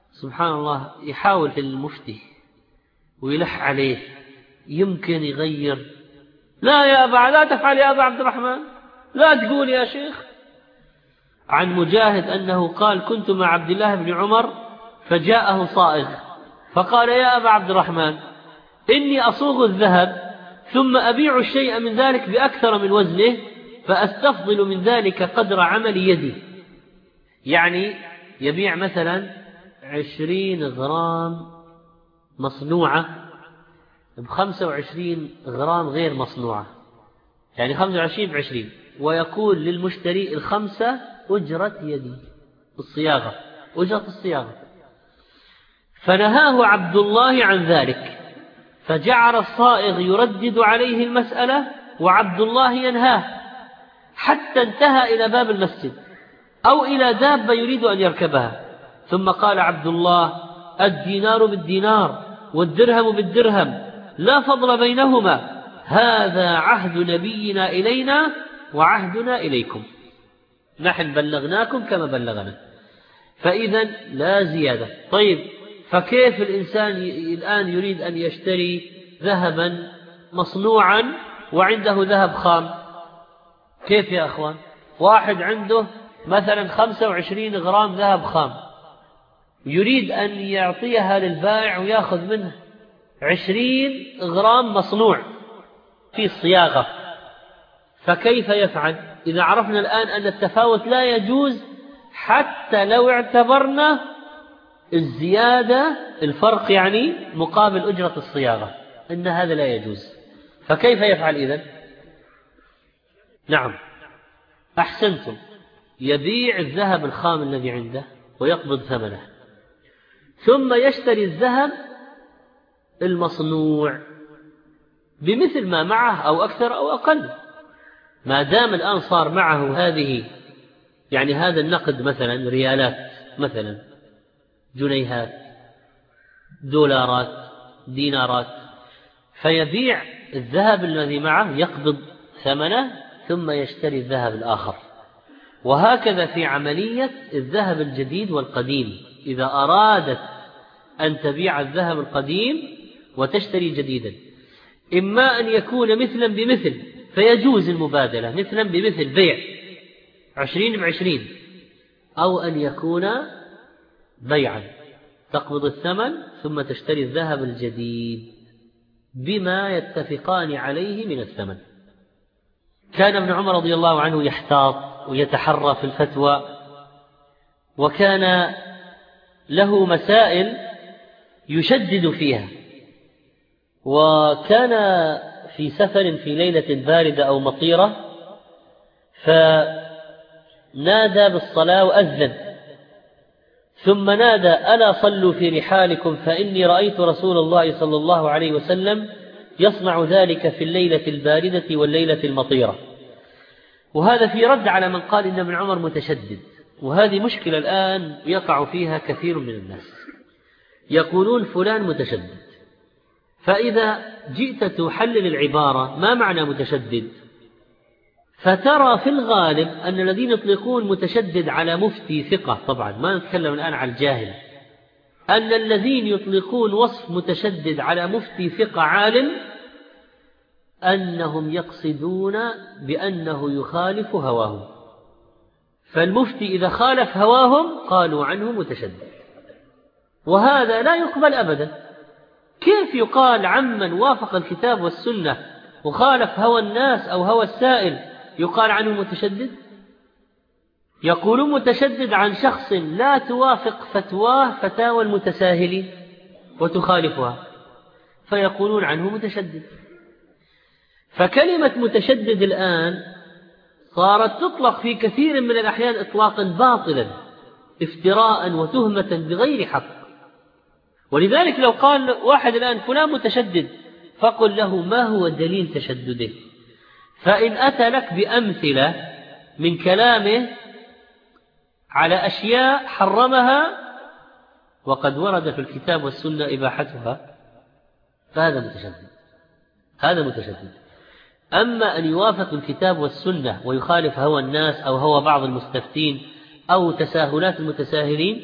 سبحان الله يحاول المفتي ويلح عليه يمكن يغير. لا يا أبا، لا تفعل يا أبا عبد الرحمن، لا تقول يا شيخ. عن مجاهد أنه قال: كنت مع عبد الله بن عمر فجاءه صائغ فقال: يا أبا عبد الرحمن، إني أصوغ الذهب ثم أبيع الشيء من ذلك بأكثر من وزنه فأستفضل من ذلك قدر عمل يدي. يعني يبيع مثلا عشرين غرام مصنوعة بخمسة وعشرين غرام غير مصنوعة، يعني خمسة وعشرين بعشرين، ويقول للمشتري الخمسة أجرة يدي الصياغة، أجرة الصياغة. فنهاه عبد الله عن ذلك، فجعل الصائغ يردد عليه المسألة وعبد الله ينهاه حتى انتهى إلى باب المسجد أو إلى دابة يريد أن يركبها، ثم قال عبد الله: الدينار بالدينار والدرهم بالدرهم لا فضل بينهما، هذا عهد نبينا إلينا وعهدنا إليكم، نحن بلغناكم كما بلغنا، فإذا لا زيادة. طيب، فكيف الإنسان الآن يريد أن يشتري ذهبا مصنوعا وعنده ذهب خام؟ كيف يا أخوان؟ واحد عنده مثلا خمسة وعشرين غرام ذهب خام يريد أن يعطيها للبائع ويأخذ منه عشرين غرام مصنوع في الصياغة، فكيف يفعل؟ إذا عرفنا الآن أن التفاوت لا يجوز حتى لو اعتبرنا الزيادة الفرق يعني مقابل أجرة الصياغة، إن هذا لا يجوز، فكيف يفعل إذن؟ نعم أحسنتم، يبيع الذهب الخام الذي عنده ويقبض ثمنه، ثم يشتري الذهب المصنوع بمثل ما معه أو أكثر أو أقل، ما دام الآن صار معه هذه يعني هذا النقد مثلا ريالات مثلا جنيهات دولارات دينارات، فيبيع الذهب الذي معه يقبض ثمنه ثم يشتري الذهب الآخر. وهكذا في عملية الذهب الجديد والقديم، إذا أرادت أن تبيع الذهب القديم وتشتري جديدا، إما أن يكون مثلا بمثل فيجوز المبادلة مثلا بمثل بيع عشرين بعشرين، أو أن يكون بيعا تقبض الثمن ثم تشتري الذهب الجديد بما يتفقان عليه من الثمن. كان ابن عمر رضي الله عنه يحتاط ويتحرى في الفتوى، وكان له مسائل يشدد فيها، وكان في سفر في ليلة باردة أو مطيرة فنادى بالصلاة وأذن، ثم نادى: ألا صلوا في رحالكم فإني رأيت رسول الله صلى الله عليه وسلم يصنع ذلك في الليلة الباردة والليلة المطيرة. وهذا في رد على من قال إن ابن عمر متشدد، وهذه مشكلة الآن يقع فيها كثير من الناس، يقولون فلان متشدد، فإذا جئت تحلل العبارة ما معنى متشدد، فترى في الغالب أن الذين يطلقون متشدد على مفتي ثقة، طبعا ما نتكلم الآن عن الجاهل، أن الذين يطلقون وصف متشدد على مفتي ثقة عالم أنهم يقصدون بأنه يخالف هواهم، فالمفتي إذا خالف هواهم قالوا عنه متشدد، وهذا لا يقبل أبدا. كيف يقال عمن وافق الكتاب والسنة وخالف هوى الناس أو هوى السائل يقال عنه متشدد؟ يقولون متشدد عن شخص لا توافق فتواه فتاوى المتساهلين وتخالفها، فيقولون عنه متشدد. فكلمة متشدد الآن صارت تطلق في كثير من الأحيان إطلاقا باطلا افتراء وتهمة بغير حق. ولذلك لو قال واحد الآن فلان متشدد فقل له: ما هو دليل تشدده؟ فإن أتى لك بأمثلة من كلامه على أشياء حرمها وقد ورد في الكتاب والسنة إباحتها فهذا متشدد، هذا متشدد. أما أن يوافق الكتاب والسنة ويخالف هوى الناس أو هوى بعض المستفتين أو تساهلات المتساهلين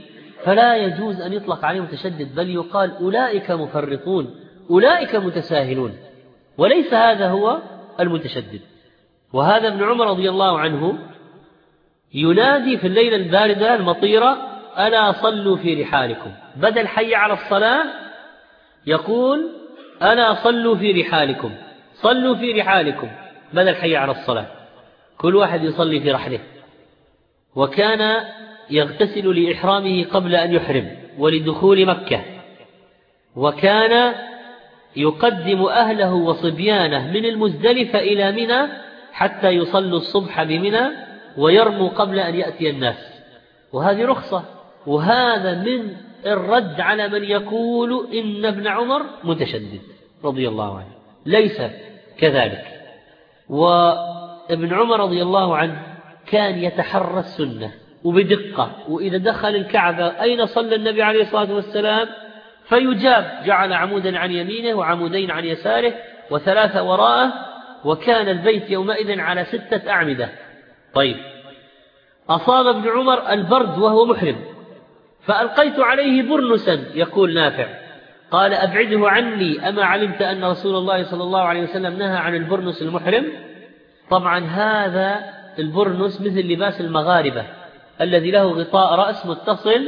فلا يجوز أن يطلق عليه متشدد، بل يقال أولئك مفرطون، أولئك متساهلون، وليس هذا هو المتشدد. وهذا ابن عمر رضي الله عنه ينادي في الليلة الباردة المطيرة: ألا صلوا في رحالكم، بدل حي على الصلاة يقول: ألا صلوا في رحالكم، صلوا في رحالكم، بدل حي على الصلاة. كل واحد يصلي في رحله. وكان يغتسل لإحرامه قبل أن يحرم ولدخول مكة، وكان يقدم أهله وصبيانه من المزدلفة إلى منى حتى يصلوا الصبح بمنى ويرموا قبل أن يأتي الناس. وهذه رخصة. وهذا من الرد على من يقول إن ابن عمر متشدد رضي الله عنه، ليس كذلك. وابن عمر رضي الله عنه كان يتحرى السنة وبدقة، وإذا دخل الكعبة أين صلى النبي عليه الصلاة والسلام فيجاب، جعل عمودا عن يمينه وعمودين عن يساره وثلاثة وراءه، وكان البيت يومئذ على ستة أعمدة. طيب، أصاب ابن عمر البرد وهو محرم، فألقيت عليه برنسا، يقول نافع، قال: أبعده عني، أما علمت أن رسول الله صلى الله عليه وسلم نهى عن البرنس المحرم؟ طبعا هذا البرنس مثل لباس المغاربة الذي له غطاء رأس متصل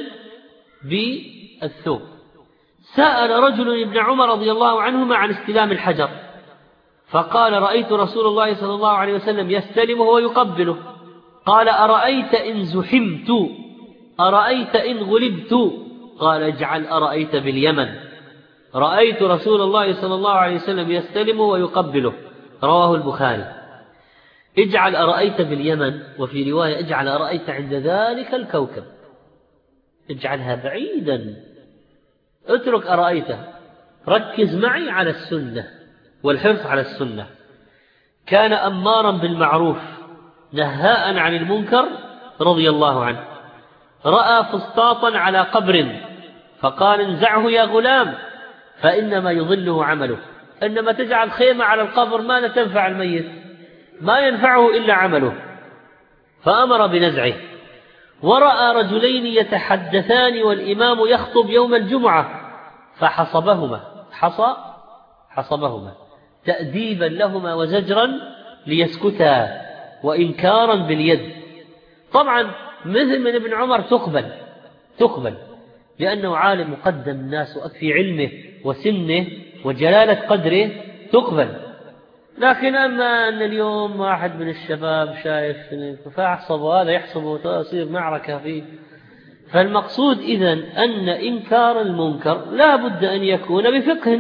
بالثوب. سأل رجل ابن عمر رضي الله عنهما عن استلام الحجر، فقال: رأيت رسول الله صلى الله عليه وسلم يستلمه ويقبله. قال: أرأيت إن زحمت، أرأيت إن غلبت؟ قال: اجعل أرأيت باليمن. رأيت رسول الله صلى الله عليه وسلم يستلمه ويقبله، رواه البخاري. اجعل أرأيت باليمن، وفي رواية اجعل أرأيت عند ذلك الكوكب، اجعلها بعيدا، اترك أرأيته، ركز معي على السنة والحرص على السنة. كان أمارا بالمعروف نهاء عن المنكر رضي الله عنه. رأى فسطاطا على قبر فقال: انزعه يا غلام فإنما يظله عمله. إنما تجعل خيمة على القبر ماذا تنفع الميت؟ ما ينفعه إلا عمله، فأمر بنزعه. ورأى رجلين يتحدثان والإمام يخطب يوم الجمعة فحصبهما، حصى حصبهما تأديبا لهما وزجرا ليسكتا وإنكارا باليد. طبعا مثل من ابن عمر تقبل تقبل لأنه عالم مقدم الناس في علمه وسنه وجلالة قدره، تقبل. لكن أما أن اليوم واحد من الشباب شايف فأحصب هذا يحصب وتصير معركة فيه، فالمقصود إذن أن إنكار المنكر لا بد أن يكون بفقه.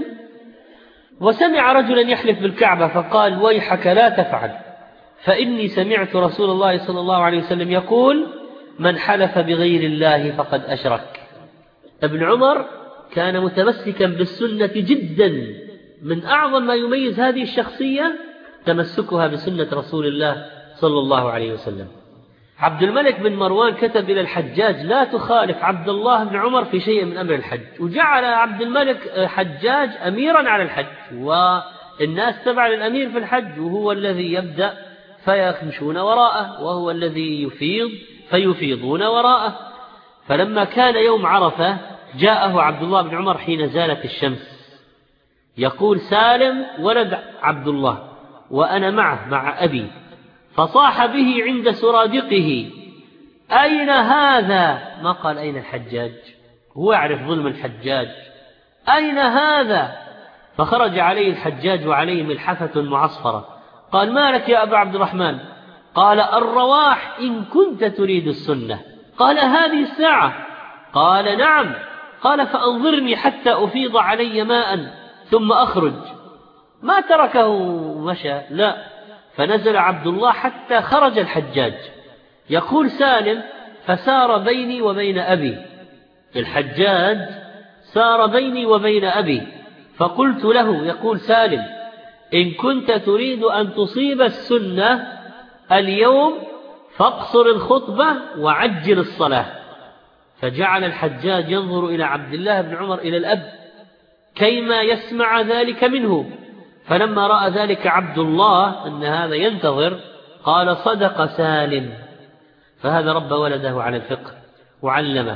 وسمع رجلا يحلف بالكعبة فقال: ويحك لا تفعل، فإني سمعت رسول الله صلى الله عليه وسلم يقول: من حلف بغير الله فقد أشرك. ابن عمر كان متمسكا بالسنة جدا. من أعظم ما يميز هذه الشخصية تمسكها بسنة رسول الله صلى الله عليه وسلم. عبد الملك بن مروان كتب إلى الحجاج: لا تخالف عبد الله بن عمر في شيء من أمر الحج، وجعل عبد الملك حجاج أميرا على الحج، والناس تبع للأمير في الحج، وهو الذي يبدأ فيمشون وراءه، وهو الذي يفيض فيفيضون وراءه. فلما كان يوم عرفة جاءه عبد الله بن عمر حين زالت الشمس، يقول سالم ولد عبد الله وأنا معه مع أبي، فصاح به عند سرادقه: أين هذا؟ ما قال أين الحجاج، هو يعرف ظلم الحجاج، أين هذا؟ فخرج عليه الحجاج وعليه ملحفة معصفرة. قال: ما لك يا أبا عبد الرحمن؟ قال: الرواح إن كنت تريد السنة. قال: هذه الساعة؟ قال: نعم. قال: فأنظرني حتى أفيض علي ماء ثم أخرج. ما تركه ومشى، لا، فنزل عبد الله حتى خرج الحجاج. يقول سالم: فسار بيني وبين أبي، الحجاج سار بيني وبين أبي، فقلت له، يقول سالم: إن كنت تريد أن تصيب السنة اليوم فاقصر الخطبة وعجل الصلاة. فجعل الحجاج ينظر إلى عبد الله بن عمر إلى الأب كيما يسمع ذلك منه. فلما رأى ذلك عبد الله أن هذا ينتظر قال: صدق سالم. فهذا رب ولده على الفقه وعلمه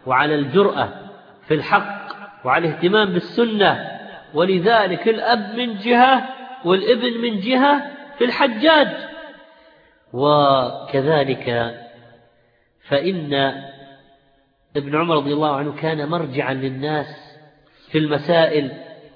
وعلى الجرأة في الحق وعلى الاهتمام بالسنة. ولذلك الأب من جهة والابن من جهة في الحجاج. وكذلك فإن ابن عمر رضي الله عنه كان مرجعا للناس في المسائل،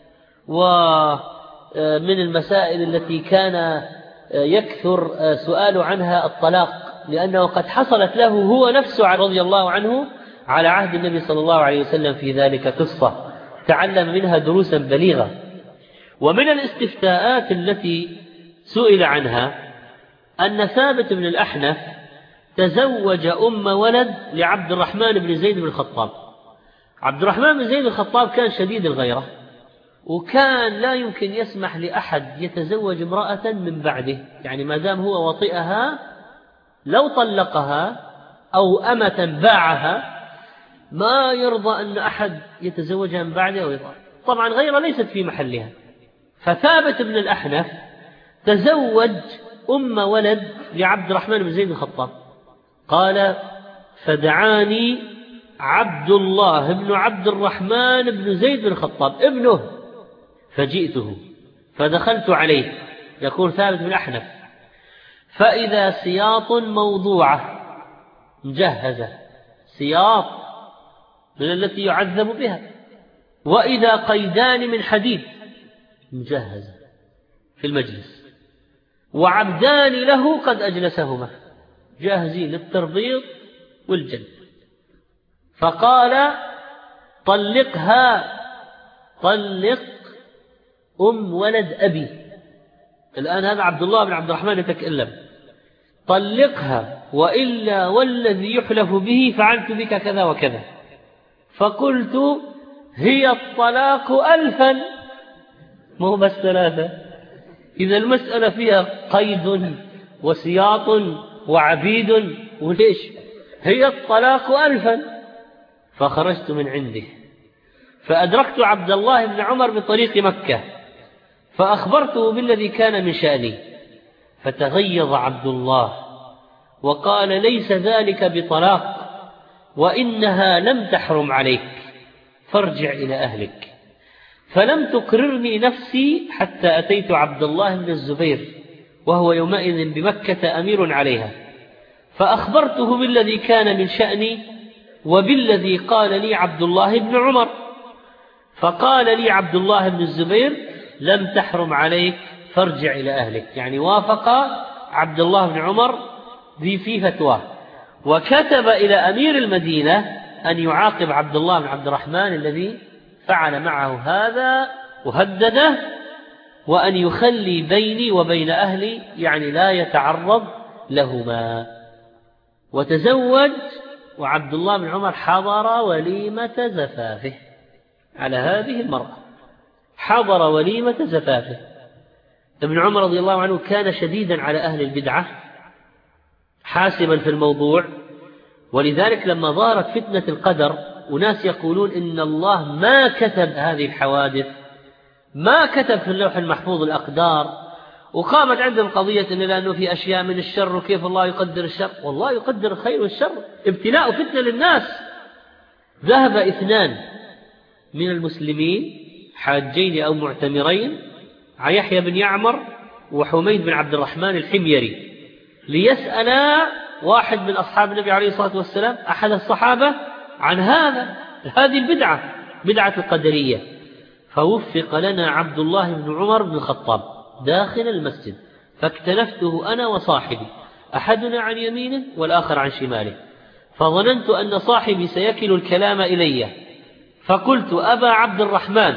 ومن المسائل التي كان يكثر سؤال عنها الطلاق، لأنه قد حصلت له هو نفسه رضي الله عنه على عهد النبي صلى الله عليه وسلم في ذلك قصة تعلم منها دروسا بليغة. ومن الاستفتاءات التي سئل عنها أن ثابت بن الأحنف تزوج أم ولد لعبد الرحمن بن زيد بن الخطاب. عبد الرحمن بن زيد بن الخطاب كان شديد الغيرة، وكان لا يمكن يسمح لأحد يتزوج امرأة من بعده، يعني ما دام هو وطئها لو طلقها أو أمة باعها ما يرضى أن أحد يتزوجها من بعده أو يطلق. طبعا غيرة ليست في محلها. فثابت بن الأحنف تزوج أم ولد لعبد الرحمن بن زيد الخطاب. قال: فدعاني عبد الله بن عبد الرحمن بن زيد بن الخطاب ابنه فجئته فدخلت عليه، يقول ثابت بن الأحنف، فإذا سياط موضوعة مجهزة، سياط من التي يعذب بها، وإذا قيدان من حديد مجهزة في المجلس، وعبدان له قد أجلسهما جاهزين للتربيط والجلد. فقال: طلقها، طلق أم ولد أبي. الآن هذا عبد الله بن عبد الرحمن يتكلم: طلقها وإلا والذي يحلف به فعلت بك كذا وكذا. فقلت: هي الطلاق ألفا، مو بس ثلاثة. إذا المسألة فيها قيد وسياط وعبيد، وليش هي الطلاق ألفا. فخرجت من عنده فأدركت عبد الله بن عمر بطريق مكة فأخبرته بالذي كان من شأني، فتغيظ عبد الله وقال: ليس ذلك بطلاق، وإنها لم تحرم عليك، فارجع إلى أهلك. فلم تقررني نفسي حتى أتيت عبد الله بن الزبير وهو يومئذ بمكة أمير عليها، فأخبرته بالذي كان من شأني وبالذي قال لي عبد الله بن عمر. فقال لي عبد الله بن الزبير: لم تحرم عليك، فارجع إلى أهلك. يعني وافق عبد الله بن عمر في فتواه، وكتب إلى أمير المدينة أن يعاقب عبد الله بن عبد الرحمن الذي فعل معه هذا وهدده، وأن يخلي بيني وبين أهلي، يعني لا يتعرض لهما. وتزوج، وعبد الله بن عمر حضر وليمة زفافه على هذه المرأة، حضر وليمة زفافه. ابن عمر رضي الله عنه كان شديدا على أهل البدعة، حاسما في الموضوع. ولذلك لما ظهرت فتنة القدر وناس يقولون إن الله ما كتب هذه الحوادث، ما كتب في اللوح المحفوظ الأقدار، وقامت عندهم قضية إن لأنه في أشياء من الشر وكيف الله يقدر الشر. والله يقدر الخير والشر، ابتلاء وفتنة للناس. ذهب اثنان من المسلمين حاجين أو معتمرين، يحيى بن يعمر وحميد بن عبد الرحمن الحميري، ليسأل واحد من أصحاب النبي عليه الصلاة والسلام أحد الصحابة عن هذا هذه البدعة، بدعة القدرية. فوفق لنا عبد الله بن عمر بن الخطاب داخل المسجد، فاكتنفته أنا وصاحبي، أحدنا عن يمينه والآخر عن شماله، فظننت أن صاحبي سيكل الكلام إلي، فقلت: أبا عبد الرحمن،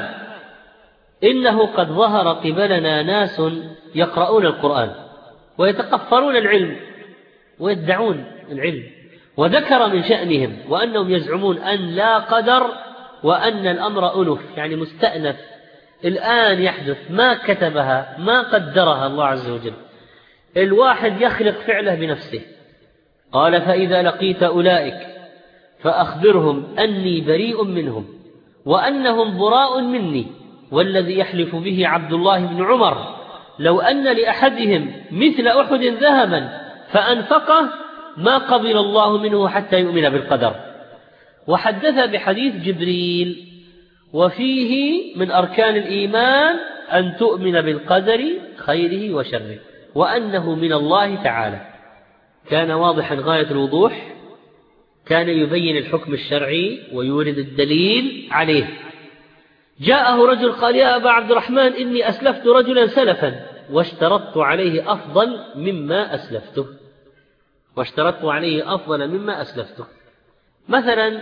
إنه قد ظهر قبلنا ناس يقرؤون القرآن ويتقفرون العلم ويدعون العلم، وذكر من شأنهم وأنهم يزعمون أن لا قدر وأن الأمر أنف، يعني مستأنف الآن يحدث، ما كتبها ما قدرها الله عز وجل، الواحد يخلق فعله بنفسه. قال: فإذا لقيت أولئك فأخبرهم أني بريء منهم وأنهم براء مني، والذي يحلف به عبد الله بن عمر لو أن لأحدهم مثل أحد ذهبا فأنفقه ما قبل الله منه حتى يؤمن بالقدر. وحدث بحديث جبريل وفيه من أركان الإيمان أن تؤمن بالقدر خيره وشره وأنه من الله تعالى. كان واضحا غاية الوضوح، كان يبين الحكم الشرعي ويورد الدليل عليه. جاءه رجل قال: يا أبا عبد الرحمن، إني أسلفت رجلا سلفا واشترطت عليه أفضل مما أسلفته واشترطت عليه أفضل مما أسلفته مثلا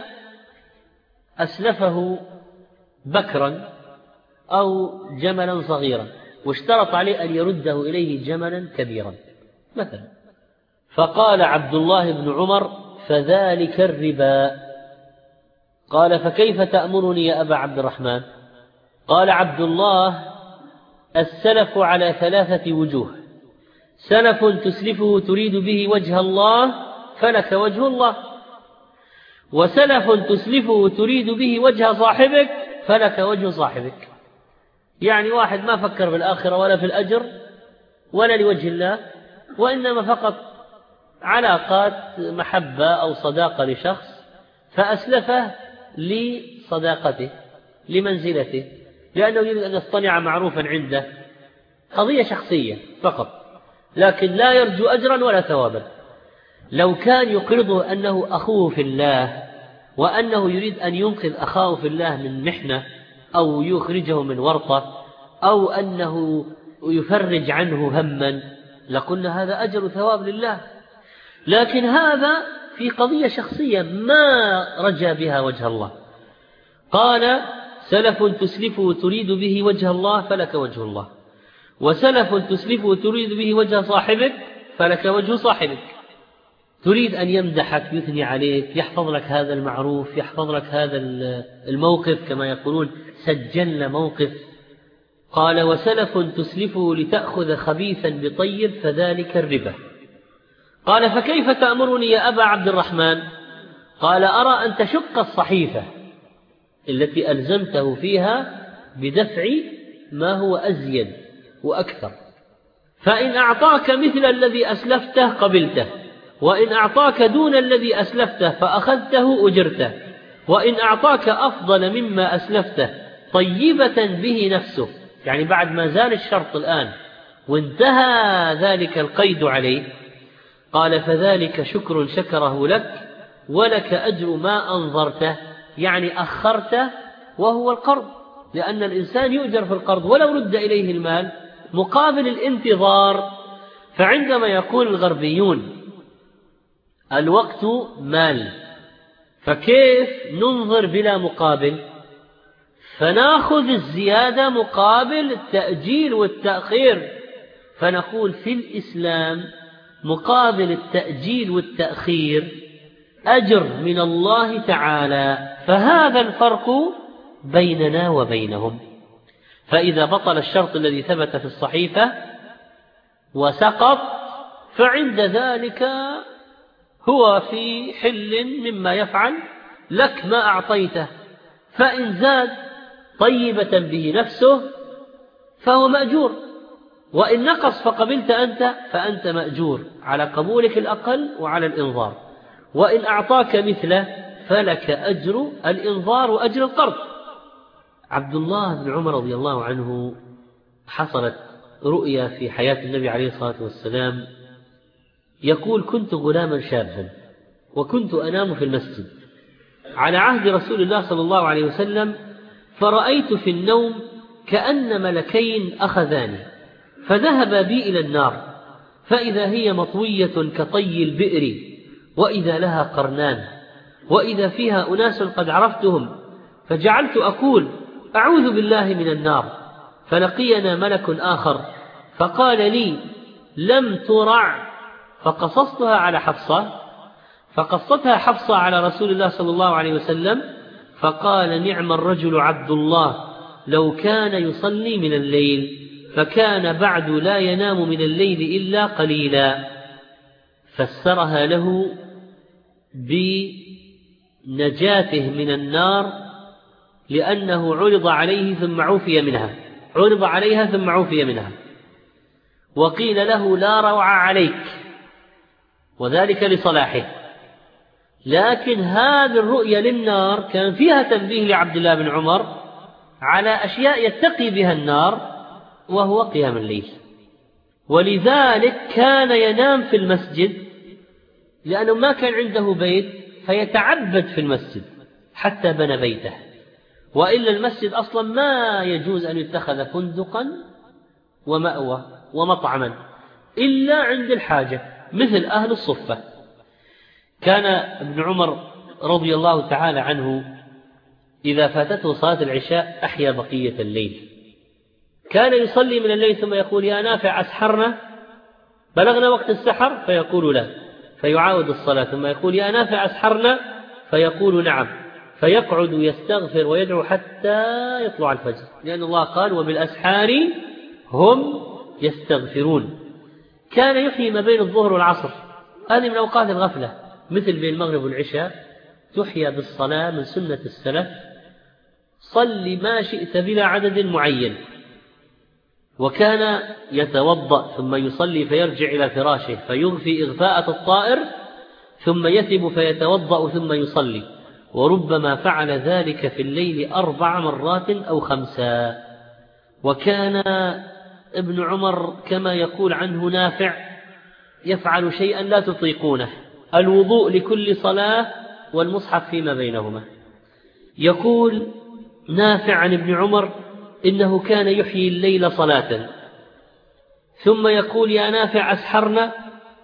أسلفه بكرا أو جملا صغيرا واشترط عليه أن يرده إليه جملا كبيرا مثلا. فقال عبد الله بن عمر: فذلك الربا. قال: فكيف تأمرني يا أبا عبد الرحمن؟ قال عبد الله: السلف على ثلاثة وجوه: سلف تسلفه تريد به وجه الله فلك وجه الله، وسلف تسلفه تريد به وجه صاحبك فلك وجه صاحبك. يعني واحد ما فكر بالآخرة ولا في الأجر ولا لوجه الله، وإنما فقط علاقات محبة أو صداقة لشخص فأسلفه لصداقته لمنزلته لأنه يريد أن يصطنع معروفا عنده، قضية شخصية فقط، لكن لا يرجو أجرا ولا ثوابا. لو كان يقرضه أنه أخوه في الله وأنه يريد أن ينقذ أخاه في الله من محنة أو يخرجه من ورطة أو أنه يفرج عنه هما لقلنا هذا أجر وثواب لله، لكن هذا في قضية شخصية ما رجى بها وجه الله. قال: سلف تسلفه تريد به وجه الله فلك وجه الله، وسلف تسلفه تريد به وجه صاحبك فلك وجه صاحبك. تريد أن يمدحك يثني عليك، يحفظ لك هذا المعروف، يحفظ لك هذا الموقف كما يقولون سجلنا موقف. قال: وسلف تسلفه لتأخذ خبيثا بطيب فذلك الربا. قال: فكيف تأمرني يا أبا عبد الرحمن؟ قال: أرى أن تشق الصحيفة التي ألزمته فيها بدفع ما هو أزيد وأكثر، فإن أعطاك مثل الذي أسلفته قبلته، وإن أعطاك دون الذي أسلفته فأخذته أجرته، وإن أعطاك أفضل مما أسلفته طيبة به نفسه، يعني بعد ما زال الشرط الآن وانتهى ذلك القيد عليه، قال: فذلك شكر شكره لك ولك أجر ما أنظرته، يعني أخرته وهو القرض، لأن الإنسان يؤجر في القرض ولو رد إليه المال مقابل الانتظار. فعندما يقول الغربيون الوقت مال، فكيف ننظر بلا مقابل؟ فنأخذ الزيادة مقابل التأجيل والتأخير، فنقول في الإسلام مقابل التأجيل والتأخير أجر من الله تعالى، فهذا الفرق بيننا وبينهم. فإذا بطل الشرط الذي ثبت في الصحيفة وسقط فعند ذلك هو في حل مما يفعل لك ما أعطيته، فإن زاد طيبة به نفسه فهو مأجور، وإن نقص فقبلت أنت فأنت مأجور على قبولك الأقل وعلى الإنظار، وإن أعطاك مثله فلك أجر الإنظار وأجر القرض. عبد الله بن عمر رضي الله عنه حصلت رؤيا في حياة النبي عليه الصلاة والسلام، يقول: كنت غلاما شابا وكنت أنام في المسجد على عهد رسول الله صلى الله عليه وسلم، فرأيت في النوم كأن ملكين أخذاني فذهب بي إلى النار، فإذا هي مطوية كطي البئر، وإذا لها قرنان، وإذا فيها أناس قد عرفتهم، فجعلت أقول: أعوذ بالله من النار. فلقينا ملك آخر فقال لي: لم ترع. فقصصتها على حفصة، فقصتها حفصة على رسول الله صلى الله عليه وسلم، فقال: نعم الرجل عبد الله لو كان يصلي من الليل، فكان بعد لا ينام من الليل إلا قليلا. فسرها له بنجاته من النار، لأنه عرض عليه ثم عوفي منها، عرض عليها ثم عوفي منها، وقيل له: لا روع عليك، وذلك لصلاحه، لكن هذه الرؤية للنار كان فيها تنبيه لعبد الله بن عمر على أشياء يتقي بها النار، وهو قيام الليل. ولذلك كان ينام في المسجد، لأنه ما كان عنده بيت فيتعبد في المسجد حتى بنى بيته، وإلا المسجد أصلا ما يجوز أن يتخذ فندقا ومأوى ومطعما إلا عند الحاجة، مثل أهل الصفة. كان ابن عمر رضي الله تعالى عنه إذا فاتته صلاة العشاء أحيا بقية الليل، كان يصلي من الليل ثم يقول يا نافع أسحرنا، بلغنا وقت السحر؟ فيقول لا، فيعاود الصلاة ثم يقول يا نافع أسحرنا، فيقول نعم، فيقعد يستغفر ويدعو حتى يطلع الفجر، لأن الله قال وبالأسحار هم يستغفرون. كان يحيي ما بين الظهر والعصر، هذه من أوقات الغفلة، مثل بين المغرب والعشاء تحيا بالصلاة من سنة السلف، صل ما شئت بلا عدد معين. وكان يتوضأ ثم يصلي فيرجع إلى فراشه فيغفي إغفاءة الطائر، ثم يثب فيتوضأ ثم يصلي، وربما فعل ذلك في الليل أربع مرات أو خمسا. وكان ابن عمر كما يقول عنه نافع يفعل شيئا لا تطيقونه، الوضوء لكل صلاة والمصحف فيما بينهما. يقول نافع عن ابن عمر إنه كان يحيي الليل صلاة، ثم يقول يا نافع أسحرنا،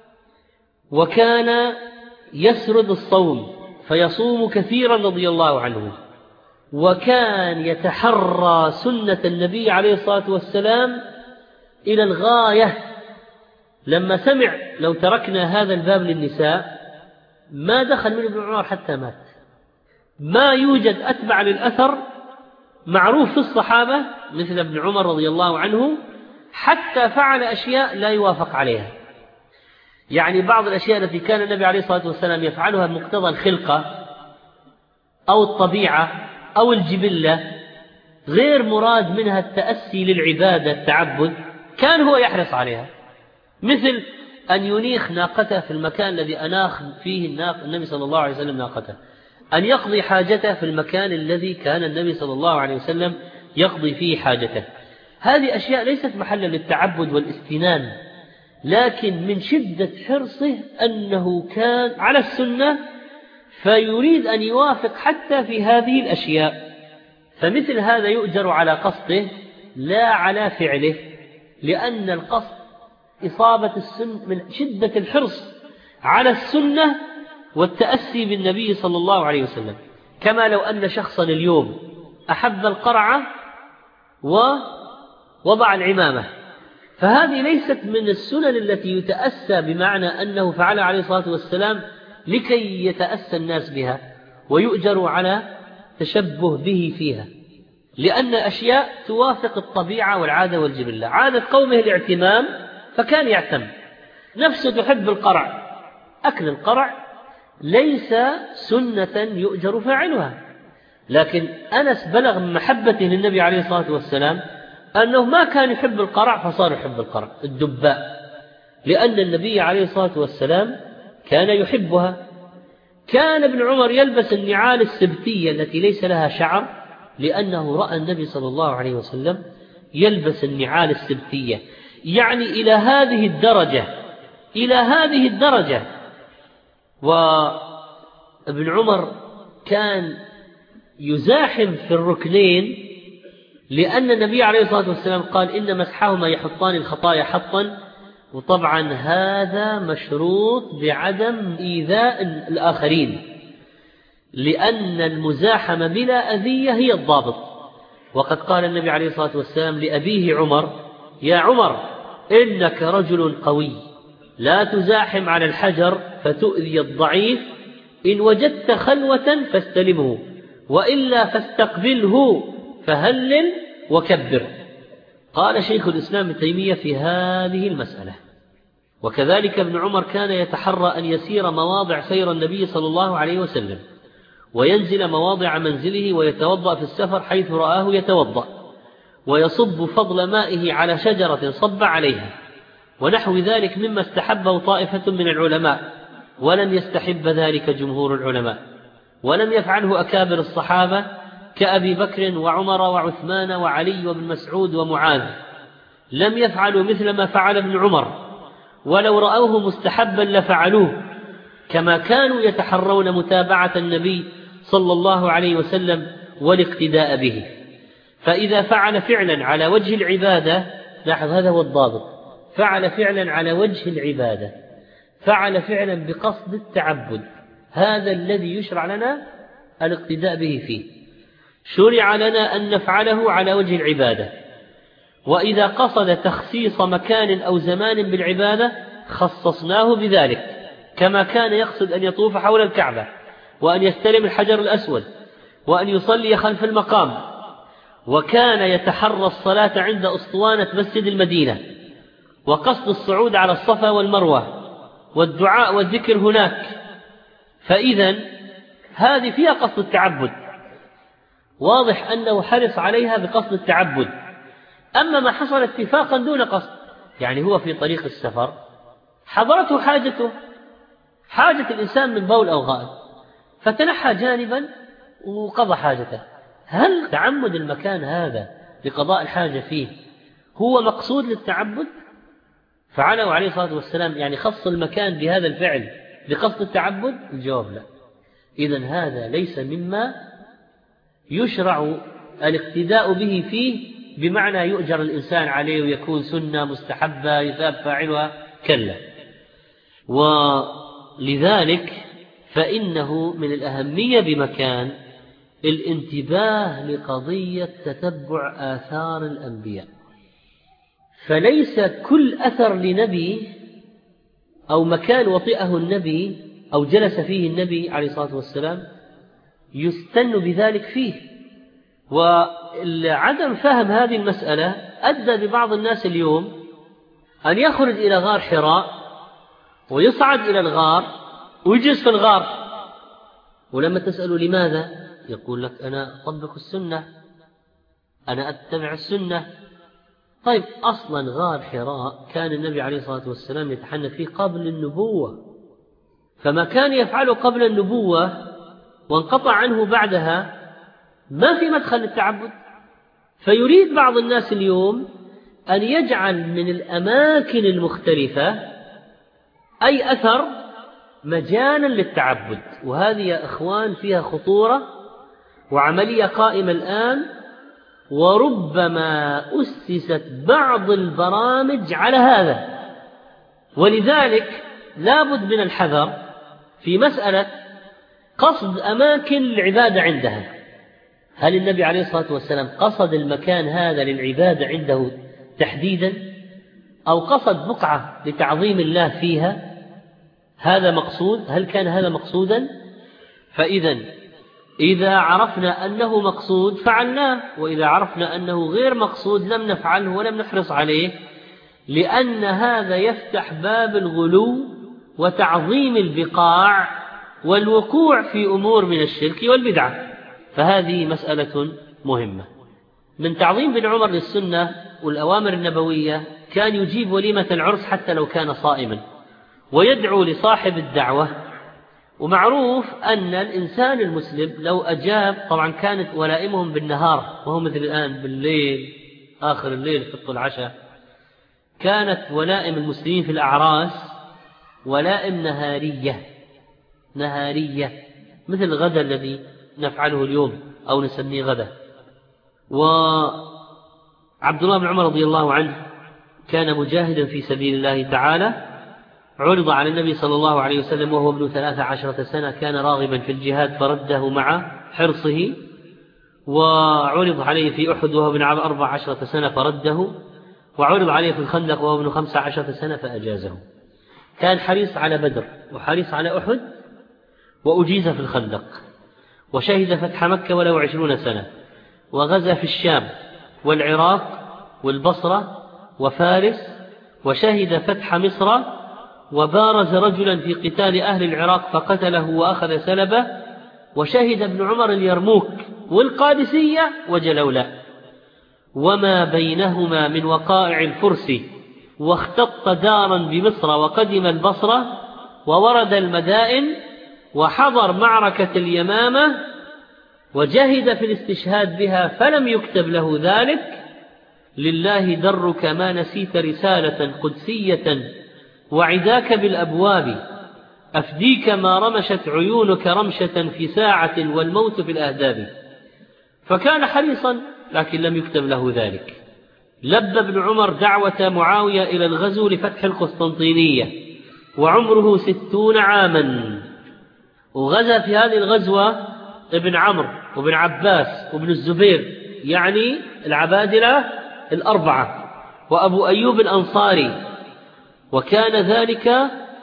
وكان يسرد الصوم فيصوم كثيرا رضي الله عنه، وكان يتحرى سنة النبي عليه الصلاة والسلام إلى الغاية. لما سمع لو تركنا هذا الباب للنساء ما دخل من ابن عمر حتى مات. ما يوجد أتبع للأثر معروف في الصحابة مثل ابن عمر رضي الله عنه، حتى فعل أشياء لا يوافق عليها. يعني بعض الأشياء التي كان النبي عليه الصلاة والسلام يفعلها بمقتضى الخلقة أو الطبيعة أو الجبلة غير مراد منها التأسي للعبادة التعبد، كان هو يحرص عليها، مثل أن ينيخ ناقته في المكان الذي أناخ فيه النبي صلى الله عليه وسلم ناقته، أن يقضي حاجته في المكان الذي كان النبي صلى الله عليه وسلم يقضي فيه حاجته. هذه أشياء ليست محلا للتعبد والاستنان، لكن من شدة حرصه أنه كان على السنة فيريد أن يوافق حتى في هذه الأشياء. فمثل هذا يؤجر على قصده لا على فعله، لأن القصد إصابة السنة من شدة الحرص على السنة والتأسي بالنبي صلى الله عليه وسلم. كما لو أن شخصا اليوم أحب القرعة ووضع العمامة، فهذه ليست من السنن التي يتأسى بمعنى أنه فعل عليه الصلاة والسلام لكي يتأسى الناس بها ويؤجر على تشبه به فيها، لأن أشياء توافق الطبيعة والعادة والجبلة. عادة قومه الاعتمام فكان يعتم، نفسه تحب القرع، أكل القرع ليس سنة يؤجر فاعلها. لكن أنس بلغ من محبته للنبي عليه الصلاة والسلام أنه ما كان يحب القرع فصار يحب القرع الدباء، لأن النبي عليه الصلاة والسلام كان يحبها. كان ابن عمر يلبس النعال السبتية التي ليس لها شعر، لأنه رأى النبي صلى الله عليه وسلم يلبس النعال السبتية. يعني إلى هذه الدرجة إلى هذه الدرجة وابن عمر كان يزاحم في الركنين، لأن النبي عليه الصلاة والسلام قال إن مسحهما يحطان الخطايا حطا، وطبعا هذا مشروط بعدم إيذاء الآخرين، لأن المزاحمة بلا أذية هي الضابط. وقد قال النبي عليه الصلاة والسلام لأبيه عمر يا عمر إنك رجل قوي لا تزاحم على الحجر فتؤذي الضعيف، إن وجدت خلوة فاستلمه وإلا فاستقبله فهلل وكبر. قال شيخ الإسلام ابن تيمية في هذه المسألة. وكذلك ابن عمر كان يتحرى أن يسير مواضع سير النبي صلى الله عليه وسلم، وينزل مواضع منزله ويتوضأ في السفر حيث رآه يتوضأ، ويصب فضل مائه على شجرة صب عليها، ونحو ذلك مما استحبه طائفة من العلماء. ولم يستحب ذلك جمهور العلماء، ولم يفعله أكابر الصحابة كأبي بكر وعمر وعثمان وعلي وابن مسعود ومعاذ، لم يفعلوا مثل ما فعل ابن عمر، ولو رأوه مستحبا لفعلوه، كما كانوا يتحرون متابعة النبي صلى الله عليه وسلم والاقتداء به. فإذا فعل فعلا على وجه العبادة، لاحظ هذا هو الضابط، فعل فعلا على وجه العبادة، فعل فعلا بقصد التعبد، هذا الذي يشرع لنا الاقتداء به فيه. شرع لنا أن نفعله على وجه العبادة، وإذا قصد تخصيص مكان أو زمان بالعبادة خصصناه بذلك، كما كان يقصد أن يطوف حول الكعبة، وأن يستلم الحجر الأسود، وأن يصلي خلف المقام، وكان يتحرى الصلاة عند أسطوانة مسجد المدينة، وقصد الصعود على الصفا والمروة، والدعاء والذكر هناك. فإذا هذه فيها قصد التعبد، واضح أنه حرص عليها بقصد التعبد. أما ما حصل اتفاقا دون قصد، يعني هو في طريق السفر حضرته حاجته، حاجة الإنسان من بول أو غائط، فتنحى جانبا وقضى حاجته، هل تعمد المكان هذا لقضاء الحاجة فيه هو مقصود للتعبد؟ فعله عليه الصلاة والسلام يعني خص المكان بهذا الفعل بقصد التعبد؟ الجواب لا. إذن هذا ليس مما يشرع الاقتداء به فيه بمعنى يؤجر الإنسان عليه ويكون سنة مستحبة يثاب فاعلها، كلا. ولذلك فإنه من الأهمية بمكان الانتباه لقضية تتبع آثار الأنبياء، فليس كل أثر لنبي أو مكان وطئه النبي أو جلس فيه النبي عليه الصلاة والسلام يستن بذلك فيه. وعدم فهم هذه المسألة أدى ببعض الناس اليوم أن يخرج إلى غار حراء ويصعد إلى الغار ويجلس في الغار، ولما تسأله لماذا يقول لك أنا أطبق السنة، أنا أتبع السنة. طيب أصلا غار حراء كان النبي عليه الصلاة والسلام يتحنث فيه قبل النبوة، فما كان يفعله قبل النبوة وانقطع عنه بعدها ما في مدخل للتعبد. فيريد بعض الناس اليوم أن يجعل من الأماكن المختلفة أي أثر مجالا للتعبد، وهذه يا أخوان فيها خطورة وعملية قائمة الآن، وربما أسست بعض البرامج على هذا. ولذلك لابد من الحذر في مسألة قصد أماكن العبادة عندها. هل النبي عليه الصلاة والسلام قصد المكان هذا للعبادة عنده تحديدا، أو قصد بقعة لتعظيم الله فيها؟ هذا مقصود؟ هل كان هذا مقصودا؟ فإذا إذا عرفنا أنه مقصود فعلناه، وإذا عرفنا أنه غير مقصود لم نفعله ولم نحرص عليه، لأن هذا يفتح باب الغلو وتعظيم البقاع والوقوع في أمور من الشرك والبدعة. فهذه مسألة مهمة. من تعظيم بن عمر للسنة والأوامر النبوية كان يجيب وليمة العرس حتى لو كان صائما، ويدعو لصاحب الدعوة. ومعروف أن الإنسان المسلم لو أجاب، طبعا كانت ولائمهم بالنهار وهم مثل الآن بالليل آخر الليل في العشاء، كانت ولائم المسلمين في الأعراس ولائم نهارية نهارية مثل الغداء الذي نفعله اليوم أو نسميه غدا. وعبد الله بن عمر رضي الله عنه كان مجاهدا في سبيل الله تعالى، عرض على النبي صلى الله عليه وسلم وهو ابن ثلاث عشرة سنة، كان راغبا في الجهاد فرده مع حرصه، وعرض عليه في أحد وهو ابن أربع عشرة سنة فرده، وعرض عليه في الخندق وهو ابن خمس عشرة سنة فأجازه. كان حريص على بدر وحريص على أحد وأجيز في الخندق، وشهد فتح مكة وله عشرون سنة، وغزا في الشام والعراق والبصرة وفارس، وشهد فتح مصر، وبارز رجلا في قتال أهل العراق فقتله وأخذ سلبه، وشهد ابن عمر اليرموك والقادسية وجلولاء وما بينهما من وقائع الفرس، واختط دارا بمصر وقدم البصرة، وورد المدائن وحضر معركة اليمامة وجهد في الاستشهاد بها فلم يكتب له ذلك. لله درك ما نسيت رسالة قدسية وعداك بالأبواب، أفديك ما رمشت عيونك رمشة في ساعة والموت في الأهداب. فكان حريصا لكن لم يكتب له ذلك. لبى ابن عمر دعوة معاوية إلى الغزو لفتح القسطنطينية وعمره ستون عاما، وغزا في هذه الغزوة ابن عمرو وابن عباس وابن الزبير، يعني العبادلة الأربعة، وأبو أيوب الأنصاري. وكان ذلك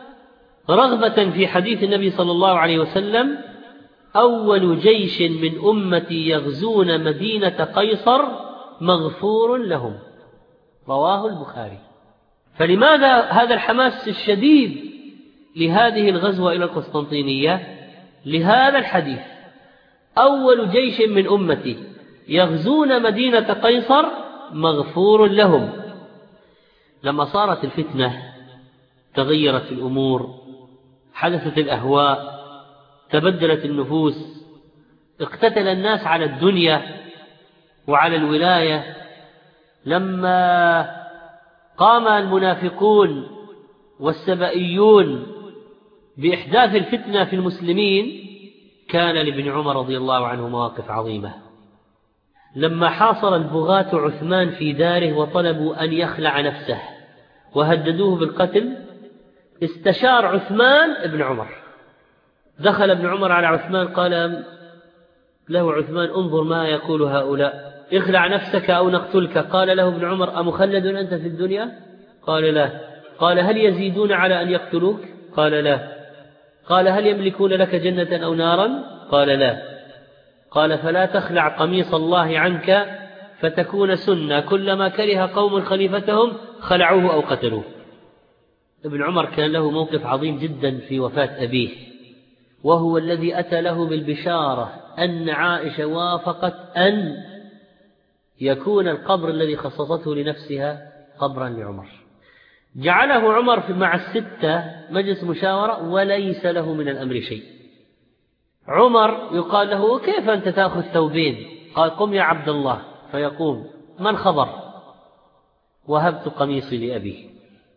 رغبة في حديث النبي صلى الله عليه وسلم: أول جيش من أمتي يغزون مدينة قيصر مغفور لهم، رواه البخاري. فلماذا هذا الحماس الشديد لهذه الغزوة إلى القسطنطينية؟ لهذا الحديث: أول جيش من أمتي يغزون مدينة قيصر مغفور لهم. لما صارت الفتنة تغيرت الأمور، حدثت الأهواء، تبدلت النفوس، اقتتل الناس على الدنيا وعلى الولاية. لما قام المنافقون والسبائيون بإحداث الفتنة في المسلمين كان لابن عمر رضي الله عنه مواقف عظيمة. لما حاصر البغاة عثمان في داره وطلبوا أن يخلع نفسه وهددوه بالقتل، استشار عثمان ابن عمر. دخل ابن عمر على عثمان قال له عثمان: انظر ما يقول هؤلاء، اخلع نفسك أو نقتلك. قال له ابن عمر: أمخلد أنت في الدنيا؟ قال لا. قال: هل يزيدون على أن يقتلوك؟ قال لا. قال: هل يملكون لك جنة أو نارا؟ قال لا. قال: فلا تخلع قميص الله عنك فتكون سنة، كلما كره قوم خليفتهم خلعوه أو قتلوه. ابن عمر كان له موقف عظيم جدا في وفاة أبيه، وهو الذي أتى له بالبشارة أن عائشة وافقت أن يكون القبر الذي خصصته لنفسها قبرا لعمر. جعله عمر مع الستة مجلس مشاورة وليس له من الأمر شيء. عمر يقال له: كيف أنت تأخذ ثوبين؟ قال: قم يا عبد الله. فيقوم: ما الخبر؟ وهبت قميصي لأبي.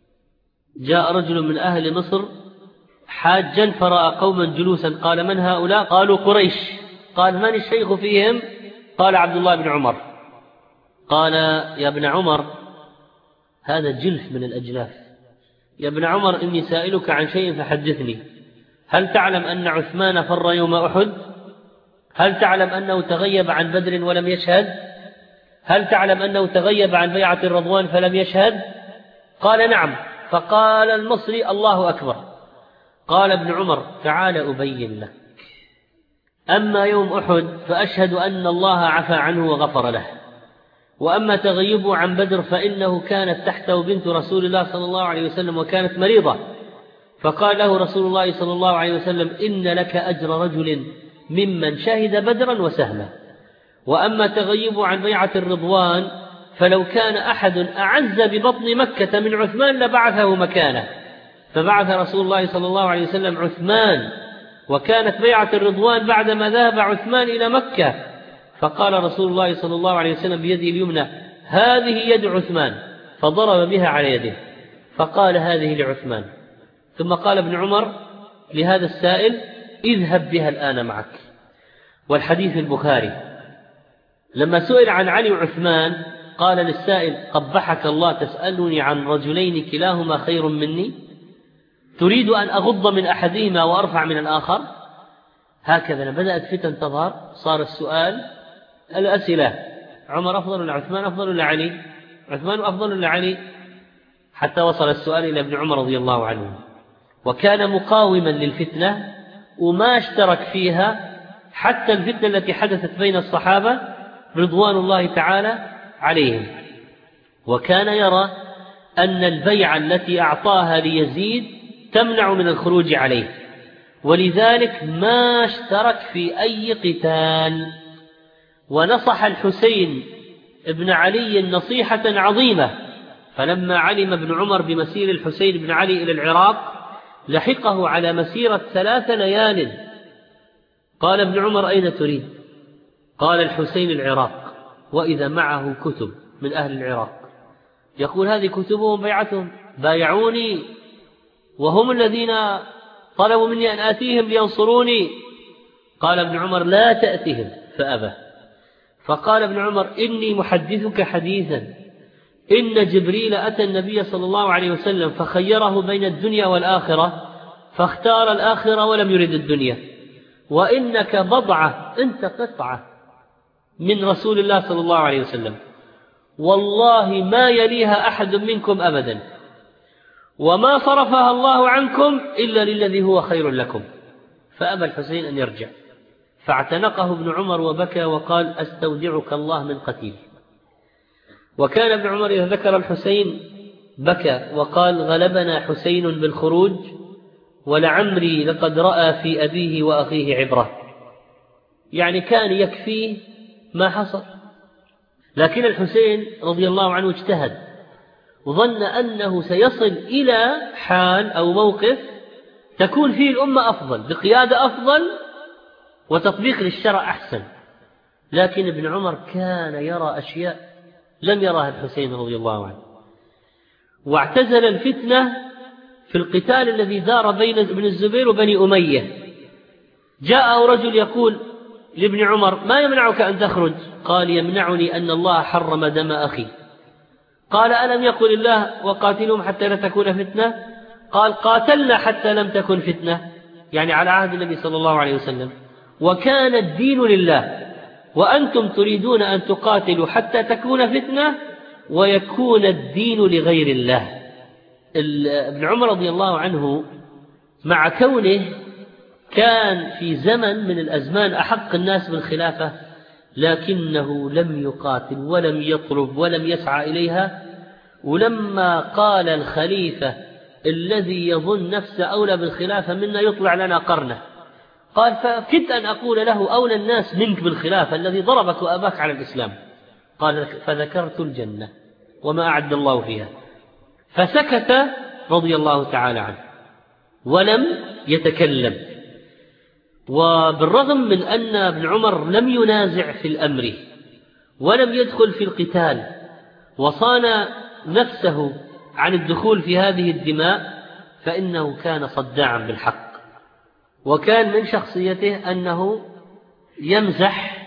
جاء رجل من أهل مصر حاجا فرأى قوما جلوسا، قال: من هؤلاء؟ قالوا: قريش. قال: من الشيخ فيهم؟ قال: عبد الله بن عمر. قال: يا ابن عمر، هذا جلف من الأجلاف. يا ابن عمر، إني سائلك عن شيء فحدثني. هل تعلم أن عثمان فر يوم أحد؟ هل تعلم أنه تغيب عن بدر ولم يشهد؟ هل تعلم أنه تغيب عن بيعة الرضوان فلم يشهد؟ قال: نعم. فقال المصري: الله أكبر. قال ابن عمر: تعال أبين لك. أما يوم أحد فأشهد أن الله عفى عنه وغفر له، وأما تغيبه عن بدر فإنه كانت تحته بنت رسول الله صلى الله عليه وسلم وكانت مريضة، فقال له رسول الله صلى الله عليه وسلم: إن لك أجر رجل ممن شهد بدرا وسهما. وأما تغيبه عن بيعة الرضوان فلو كان أحد أعز ببطن مكة من عثمان لبعثه مكانه، فبعث رسول الله صلى الله عليه وسلم عثمان، وكانت بيعة الرضوان بعدما ذهب عثمان إلى مكة. فقال رسول الله صلى الله عليه وسلم بيده اليمنى: هذه يد عثمان، فضرب بها على يده، فقال: هذه لعثمان. ثم قال ابن عمر لهذا السائل: اذهب بها الآن معك. والحديث البخاري لما سئل عن علي وعثمان قال للسائل: قبحك الله، تسألني عن رجلين كلاهما خير مني؟ تريد أن أغض من أحدهما وأرفع من الآخر؟ هكذا بدأت فتن تظهر، صار السؤال الأسئلة: عمر أفضل ولا عثمان أفضل ولا علي؟ عثمان أفضل ولا علي؟ حتى وصل السؤال إلى ابن عمر رضي الله عنه، وكان مقاوما للفتنة وما اشترك فيها حتى الفتنة التي حدثت بين الصحابة رضوان الله تعالى عليهم. وكان يرى أن البيعة التي أعطاها ليزيد تمنع من الخروج عليه، ولذلك ما اشترك في أي قتال. ونصح الحسين ابن علي نصيحة عظيمة، فلما علم ابن عمر بمسير الحسين بن علي إلى العراق لحقه على مسيرة ثلاث ليال. قال ابن عمر: أين تريد؟ قال: الحسين العراق، وإذا معه كتب من أهل العراق. يقول: هذه كتبهم بيعتهم، بايعوني وهم الذين طلبوا مني أن آتيهم لينصروني. قال ابن عمر: لا تأتهم، فأبى. فقال ابن عمر: إني محدثك حديثا، إن جبريل أتى النبي صلى الله عليه وسلم فخيره بين الدنيا والآخرة فاختار الآخرة ولم يرد الدنيا، وإنك بضعة، أنت قطعة من رسول الله صلى الله عليه وسلم، والله ما يليها أحد منكم أبدا، وما صرفها الله عنكم إلا للذي هو خير لكم. فأبى الحسين أن يرجع، فاعتنقه ابن عمر وبكى وقال: أستودعك الله من قتيل. وكان ابن عمر إذا ذكر الحسين بكى وقال: غلبنا حسين بالخروج، ولعمري لقد رأى في أبيه وأخيه عبرة. يعني كان يكفيه ما حصل. لكن الحسين رضي الله عنه اجتهد وظن أنه سيصل إلى حال أو موقف تكون فيه الأمة أفضل، بقيادة أفضل وتطبيق للشرع أحسن. لكن ابن عمر كان يرى أشياء لم يراها الحسين رضي الله عنه، واعتزل الفتنة في القتال الذي دار بين ابن الزبير وبني أمية. جاء رجل يقول لابن عمر: ما يمنعك أن تخرج؟ قال: يمنعني أن الله حرم دم أخي. قال: ألم يقل الله: وقاتلهم حتى لا تكون فتنة؟ قال: قاتلنا حتى لم تكن فتنة، يعني على عهد النبي صلى الله عليه وسلم، وكان الدين لله، وأنتم تريدون أن تقاتلوا حتى تكون فتنة ويكون الدين لغير الله. ابن عمر رضي الله عنه مع كونه كان في زمن من الأزمان أحق الناس بالخلافة، لكنه لم يقاتل ولم يطلب ولم يسعى إليها. ولما قال الخليفة الذي يظن نفسه أولى بالخلافة منا يطلع لنا قرنه، قال: فكدت أن أقول له: أولى الناس منك بالخلافة الذي ضربك وأباك على الإسلام. قال: فذكرت الجنة وما أعد الله فيها. فسكت رضي الله تعالى عنه ولم يتكلم. وبالرغم من أن ابن عمر لم ينازع في الأمر ولم يدخل في القتال وصان نفسه عن الدخول في هذه الدماء، فإنه كان صداعا بالحق، وكان من شخصيته أنه يمزح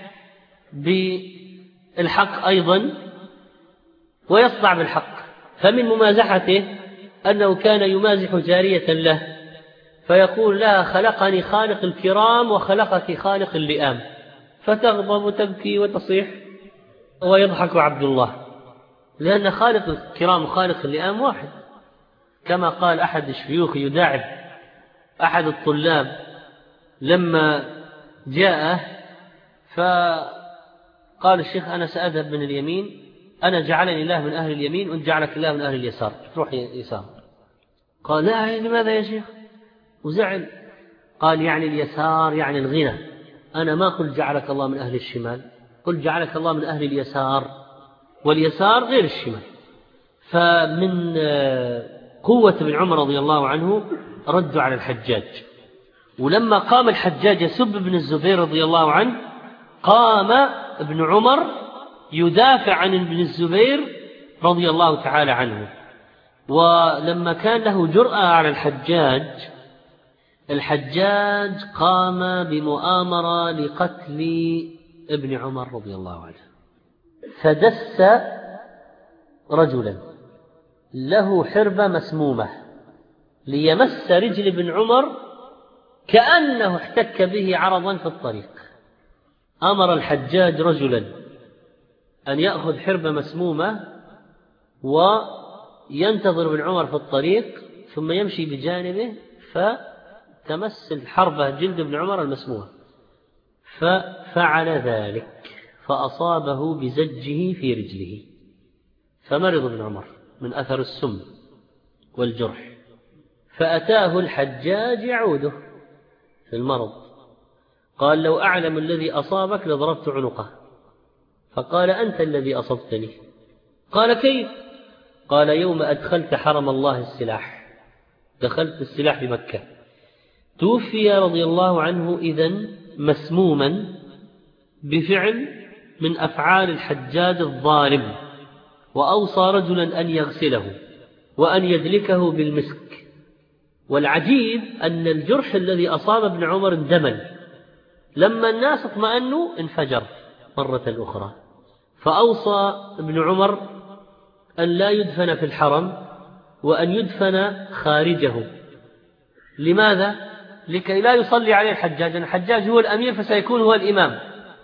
بالحق أيضا ويصدع بالحق. فمن ممازحته أنه كان يمازح جارية له فيقول لها: خلقني خالق الكرام وخلقك خالق اللئام، فتغضب وتبكي وتصيح ويضحك عبد الله، لأن خالق الكرام وخالق اللئام واحد. كما قال أحد الشيوخ يداعب أحد الطلاب لما جاءه فقال الشيخ: أنا سأذهب من اليمين، أنا جعلني الله من أهل اليمين وأنت جعلك الله من أهل اليسار، تروح يسار. قال: لا، لماذا يا شيخ؟ وزعل. قال: يعني اليسار يعني الغنى، أنا ما قلت جعلك الله من أهل الشمال، قلت جعلك الله من أهل اليسار، واليسار غير الشمال. فمن قوة ابن عمر رضي الله عنه ردوا على الحجاج. ولما قام الحجاج يسب ابن الزبير رضي الله عنه قام ابن عمر يدافع عن ابن الزبير رضي الله تعالى عنه. ولما كان له جرأة على الحجاج، الحجاج قام بمؤامرة لقتل ابن عمر رضي الله عنه، فدس رجلا له حربة مسمومة ليمس رجل ابن عمر كأنه احتك به عرضا في الطريق. أمر الحجاج رجلا أن يأخذ حربة مسمومة وينتظر ابن عمر في الطريق ثم يمشي بجانبه فتمس الحربة جلد ابن عمر المسمومة، ففعل ذلك فأصابه بزجه في رجله فمرض ابن عمر من أثر السم والجرح، فأتاه الحجاج يعوده في المرض. قال: لو أعلم الذي أصابك لضربت عنقه. فقال: أنت الذي أصبتني. قال: كيف؟ قال: يوم أدخلت حرم الله السلاح، دخلت السلاح في مكة. توفي رضي الله عنه إذن مسموما بفعل من أفعال الحجاج الظالم، وأوصى رجلا أن يغسله وأن يدلكه بالمسك. والعجيب أن الجرح الذي أصاب ابن عمر اندمل، لما الناس اطمأنوا انفجر مرة أخرى. فأوصى ابن عمر أن لا يدفن في الحرم وأن يدفن خارجه. لماذا؟ لكي لا يصلي عليه الحجاج، لأن الحجاج هو الأمير فسيكون هو الإمام.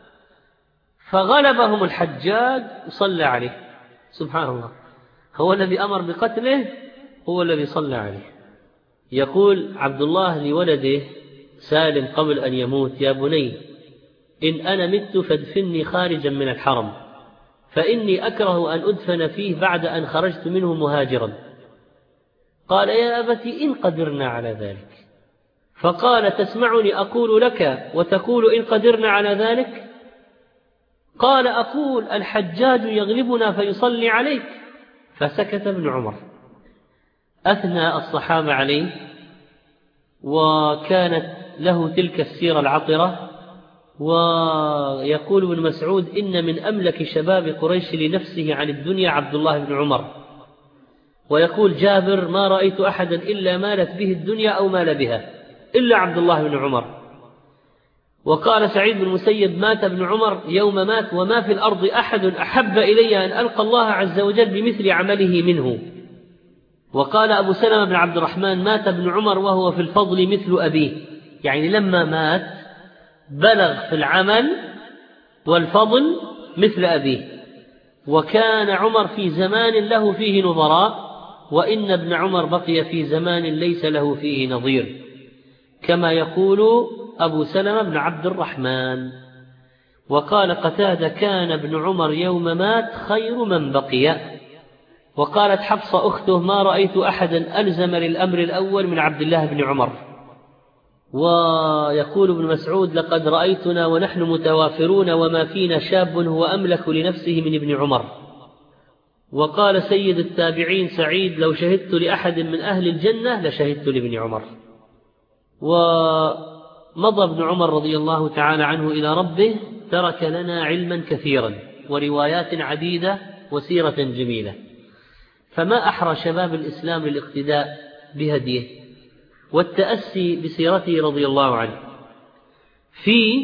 فغلبهم الحجاج وصلى عليه. سبحان الله، هو الذي أمر بقتله هو الذي صلى عليه. يقول عبد الله لولده سالم قبل أن يموت: يا بني، إن أنا مت فادفني خارجا من الحرم، فإني أكره أن أدفن فيه بعد أن خرجت منه مهاجرا. قال: يا أبت إن قدرنا على ذلك. فقال: تسمعني أقول لك وتقول إن قدرنا على ذلك؟ قال: أقول الحجاج يغلبنا فيصلي عليك. فسكت ابن عمر. أثنى الصحابة عليه، وكانت له تلك السيرة العطرة. ويقول ابن مسعود: إن من أملك شباب قريش لنفسه عن الدنيا عبد الله بن عمر. ويقول جابر: ما رأيت أحدا إلا مالت به الدنيا أو مال بها إلا عبد الله بن عمر. وقال سعيد بن المسيب: مات ابن عمر يوم مات وما في الأرض أحد أحب إلي أن ألقى الله عز وجل بمثل عمله منه. وقال أبو سلمة بن عبد الرحمن: مات ابن عمر وهو في الفضل مثل أبيه، يعني لما مات بلغ في العمل والفضل مثل أبيه. وكان عمر في زمان له فيه نظراء، وإن ابن عمر بقي في زمان ليس له فيه نظير، كما يقول أبو سلمة بن عبد الرحمن. وقال قتادة: كان ابن عمر يوم مات خير من بقي. وقالت حفصة أخته: ما رأيت أحدا ألزم للأمر الأول من عبد الله بن عمر. ويقول ابن مسعود: لقد رأيتنا ونحن متوافرون وما فينا شاب هو أملك لنفسه من ابن عمر. وقال سيد التابعين سعيد: لو شهدت لأحد من أهل الجنة لشهدت لابن عمر. ومضى ابن عمر رضي الله تعالى عنه إلى ربه، ترك لنا علما كثيرا وروايات عديدة وسيرة جميلة. فما أحرى شباب الإسلام للاقتداء بهديه والتأسي بسيرته رضي الله عنه في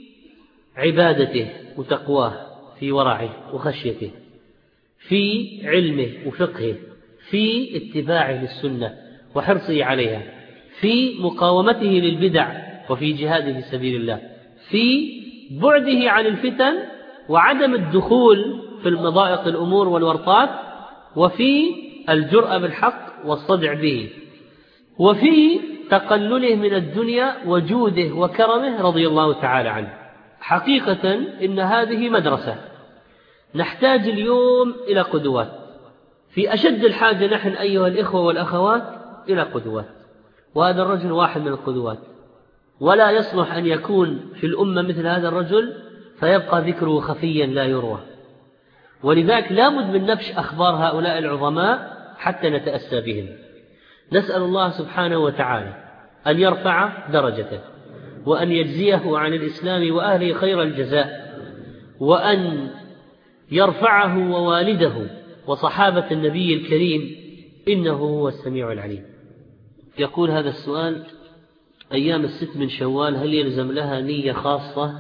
عبادته وتقواه، في ورعه وخشيته، في علمه وفقهه، في اتباعه للسنة وحرصه عليها، في مقاومته للبدع وفي جهاده في سبيل الله، في بعده عن الفتن وعدم الدخول في المضائق الأمور والورطات، وفي الجرأة بالحق والصدع به، وفي تقلله من الدنيا وجوده وكرمه رضي الله تعالى عنه. حقيقة إن هذه مدرسة نحتاج اليوم إلى قدوات، في أشد الحاجة نحن أيها الإخوة والأخوات إلى قدوات، وهذا الرجل واحد من القدوات. ولا يصلح أن يكون في الأمة مثل هذا الرجل فيبقى ذكره خفيا لا يروى. ولذلك لا بد من نبش أخبار هؤلاء العظماء حتى نتأسى بهم. نسأل الله سبحانه وتعالى أن يرفع درجته، وأن يجزيه عن الإسلام وأهله خير الجزاء، وأن يرفعه ووالده وصحابة النبي الكريم، إنه هو السميع العليم. يقول هذا السؤال: أيام الست من شوال هل يلزم لها نية خاصة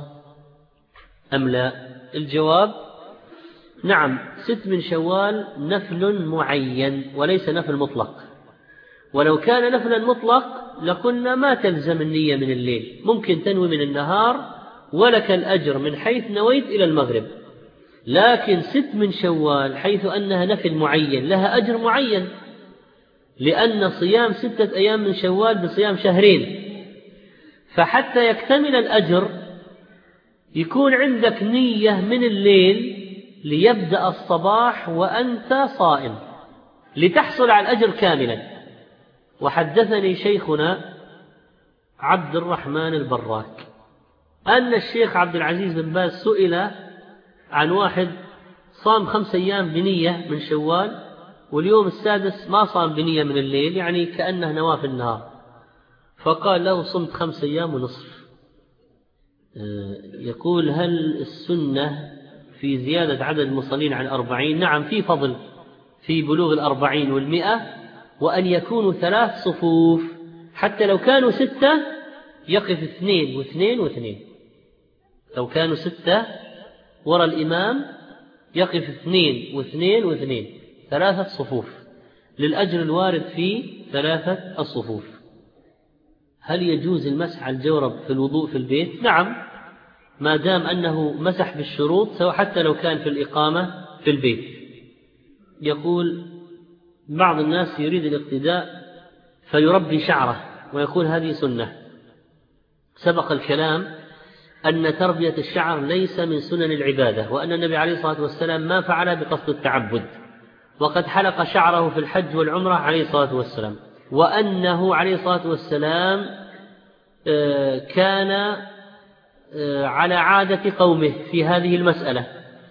أم لا؟ الجواب: نعم، ست من شوال نفل معين وليس نفل مطلق. ولو كان نفلا مطلق لقلنا ما تلزم النية من الليل، ممكن تنوي من النهار ولك الأجر من حيث نويت إلى المغرب. لكن ست من شوال حيث أنها نفل معين لها أجر معين، لأن صيام ستة أيام من شوال بصيام شهرين، فحتى يكتمل الأجر يكون عندك نية من الليل ليبدأ الصباح وأنت صائم لتحصل على الأجر كاملا. وحدثني شيخنا عبد الرحمن البراك أن الشيخ عبد العزيز بن باز سئل عن واحد صام خمس أيام بنية من شوال واليوم السادس ما صام بنية من الليل، يعني كأنه نواه في النهار، فقال له صمت خمس أيام ونصف. يقول هل السنة في زيادة عدد المصلين عن أربعين؟ نعم، في فضل في بلوغ الأربعين والمئة، وأن يكونوا ثلاث صفوف، حتى لو كانوا ستة يقف اثنين واثنين واثنين. لو كانوا ستة وراء الإمام يقف اثنين واثنين واثنين، ثلاثة صفوف، للأجر الوارد في ثلاثة الصفوف. هل يجوز المسح على الجورب في الوضوء في البيت؟ نعم، ما دام أنه مسح بالشروط، سواء حتى لو كان في الإقامة في البيت. يقول بعض الناس يريد الاقتداء فيربي شعره ويقول هذه سنة. سبق الكلام أن تربية الشعر ليس من سنن العبادة، وأن النبي عليه الصلاة والسلام ما فعل بقصد التعبد، وقد حلق شعره في الحج والعمرة عليه الصلاة والسلام، وأنه عليه الصلاة والسلام كان على عادة قومه في هذه المسألة.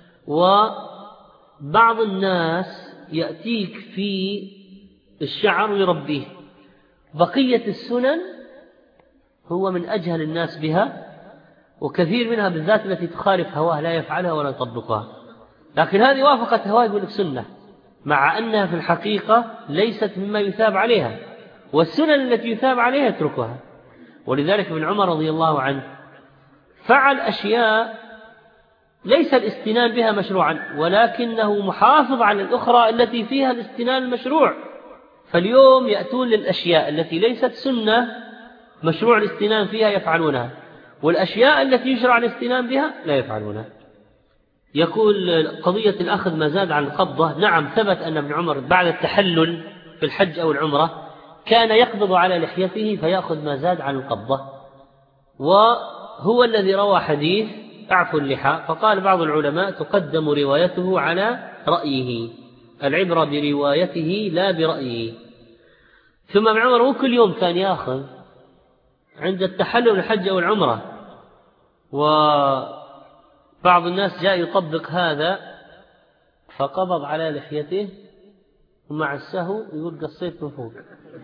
وبعض الناس يأتيك في الشعر ويربيه، بقية السنن هو من أجهل الناس بها، وكثير منها بالذات التي تخالف هواه لا يفعلها ولا يطبقها، لكن هذه وافقت هواه يقول لك سنة، مع أنها في الحقيقة ليست مما يثاب عليها، والسنن التي يثاب عليها يتركها. ولذلك ابن عمر رضي الله عنه فعل أشياء ليس الاستنان بها مشروعا، ولكنه محافظ على الأخرى التي فيها الاستنان المشروع. فاليوم يأتون للأشياء التي ليست سنة مشروع الاستنان فيها يفعلونها، والأشياء التي يشرع الاستنان بها لا يفعلونها. يقول قضية الأخذ ما زاد عن القبضة، نعم ثبت أن ابن عمر بعد التحلل في الحج أو العمرة كان يقبض على لحيته فيأخذ ما زاد عن القبضة، وهو الذي روى حديث أعفو اللحى. فقال بعض العلماء تقدم روايته على رأيه، العبرة بروايته لا برأيه. ثم ابن عمر هو كل يوم كان يأخذ عند التحلل الحج أو العمرة، وبعض الناس جاء يطبق هذا فقبض على لحيته ومع السهو يقول قصيت من فوق.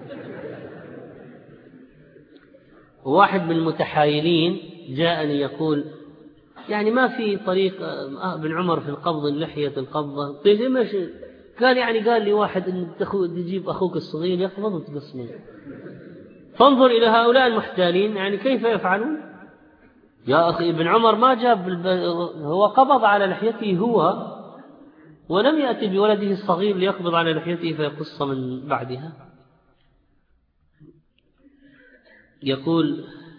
واحد من المتحايلين جاءني يقول يعني ما في طريق ابن عمر في القبض اللحية القبضة. قلت ماشي، قال يعني قال لي واحد ان تجيب أخوك الصغير يقبض وتقصمه. فانظر إلى هؤلاء المحتالين، يعني كيف يفعلون؟ يا أخي ابن عمر ما جاب الب... هو قبض على لحيته هو، ولم يأتي بولده الصغير ليقبض على لحيته فيقص من بعدها. يقول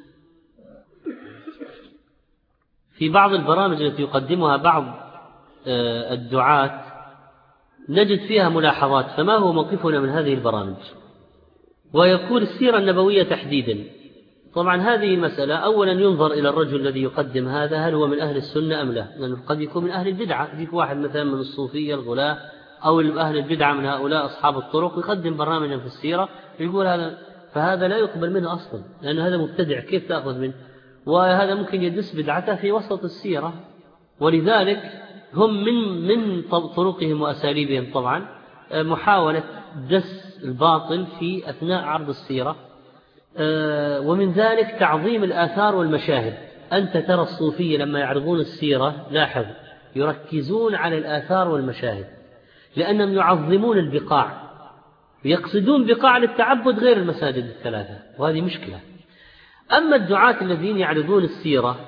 في بعض البرامج التي يقدمها بعض الدعاة نجد فيها ملاحظات، فما هو موقفنا من هذه البرامج؟ ويقول السيرة النبوية تحديدا. طبعا هذه المسألة أولا ينظر إلى الرجل الذي يقدم هذا هل هو من أهل السنة أم لا، لأنه قد يكون من أهل البدعة، يجيك واحد مثلا من الصوفية الغلاة أو أهل البدعة من هؤلاء أصحاب الطرق يقدم برنامجا في السيرة يقول هذا، فهذا لا يقبل منه أصلا، لأن هذا مبتدع، كيف تأخذ منه؟ وهذا ممكن يدس بدعته في وسط السيرة. ولذلك هم من من طرقهم وأساليبهم طبعا محاولة دس الباطل في أثناء عرض السيرة، ومن ذلك تعظيم الآثار والمشاهد. أنت ترى الصوفية لما يعرضون السيرة لاحظ يركزون على الآثار والمشاهد، لأنهم يعظمون البقاع، يقصدون بقاع للتعبد غير المساجد الثلاثة، وهذه مشكلة. أما الدعاة الذين يعرضون السيرة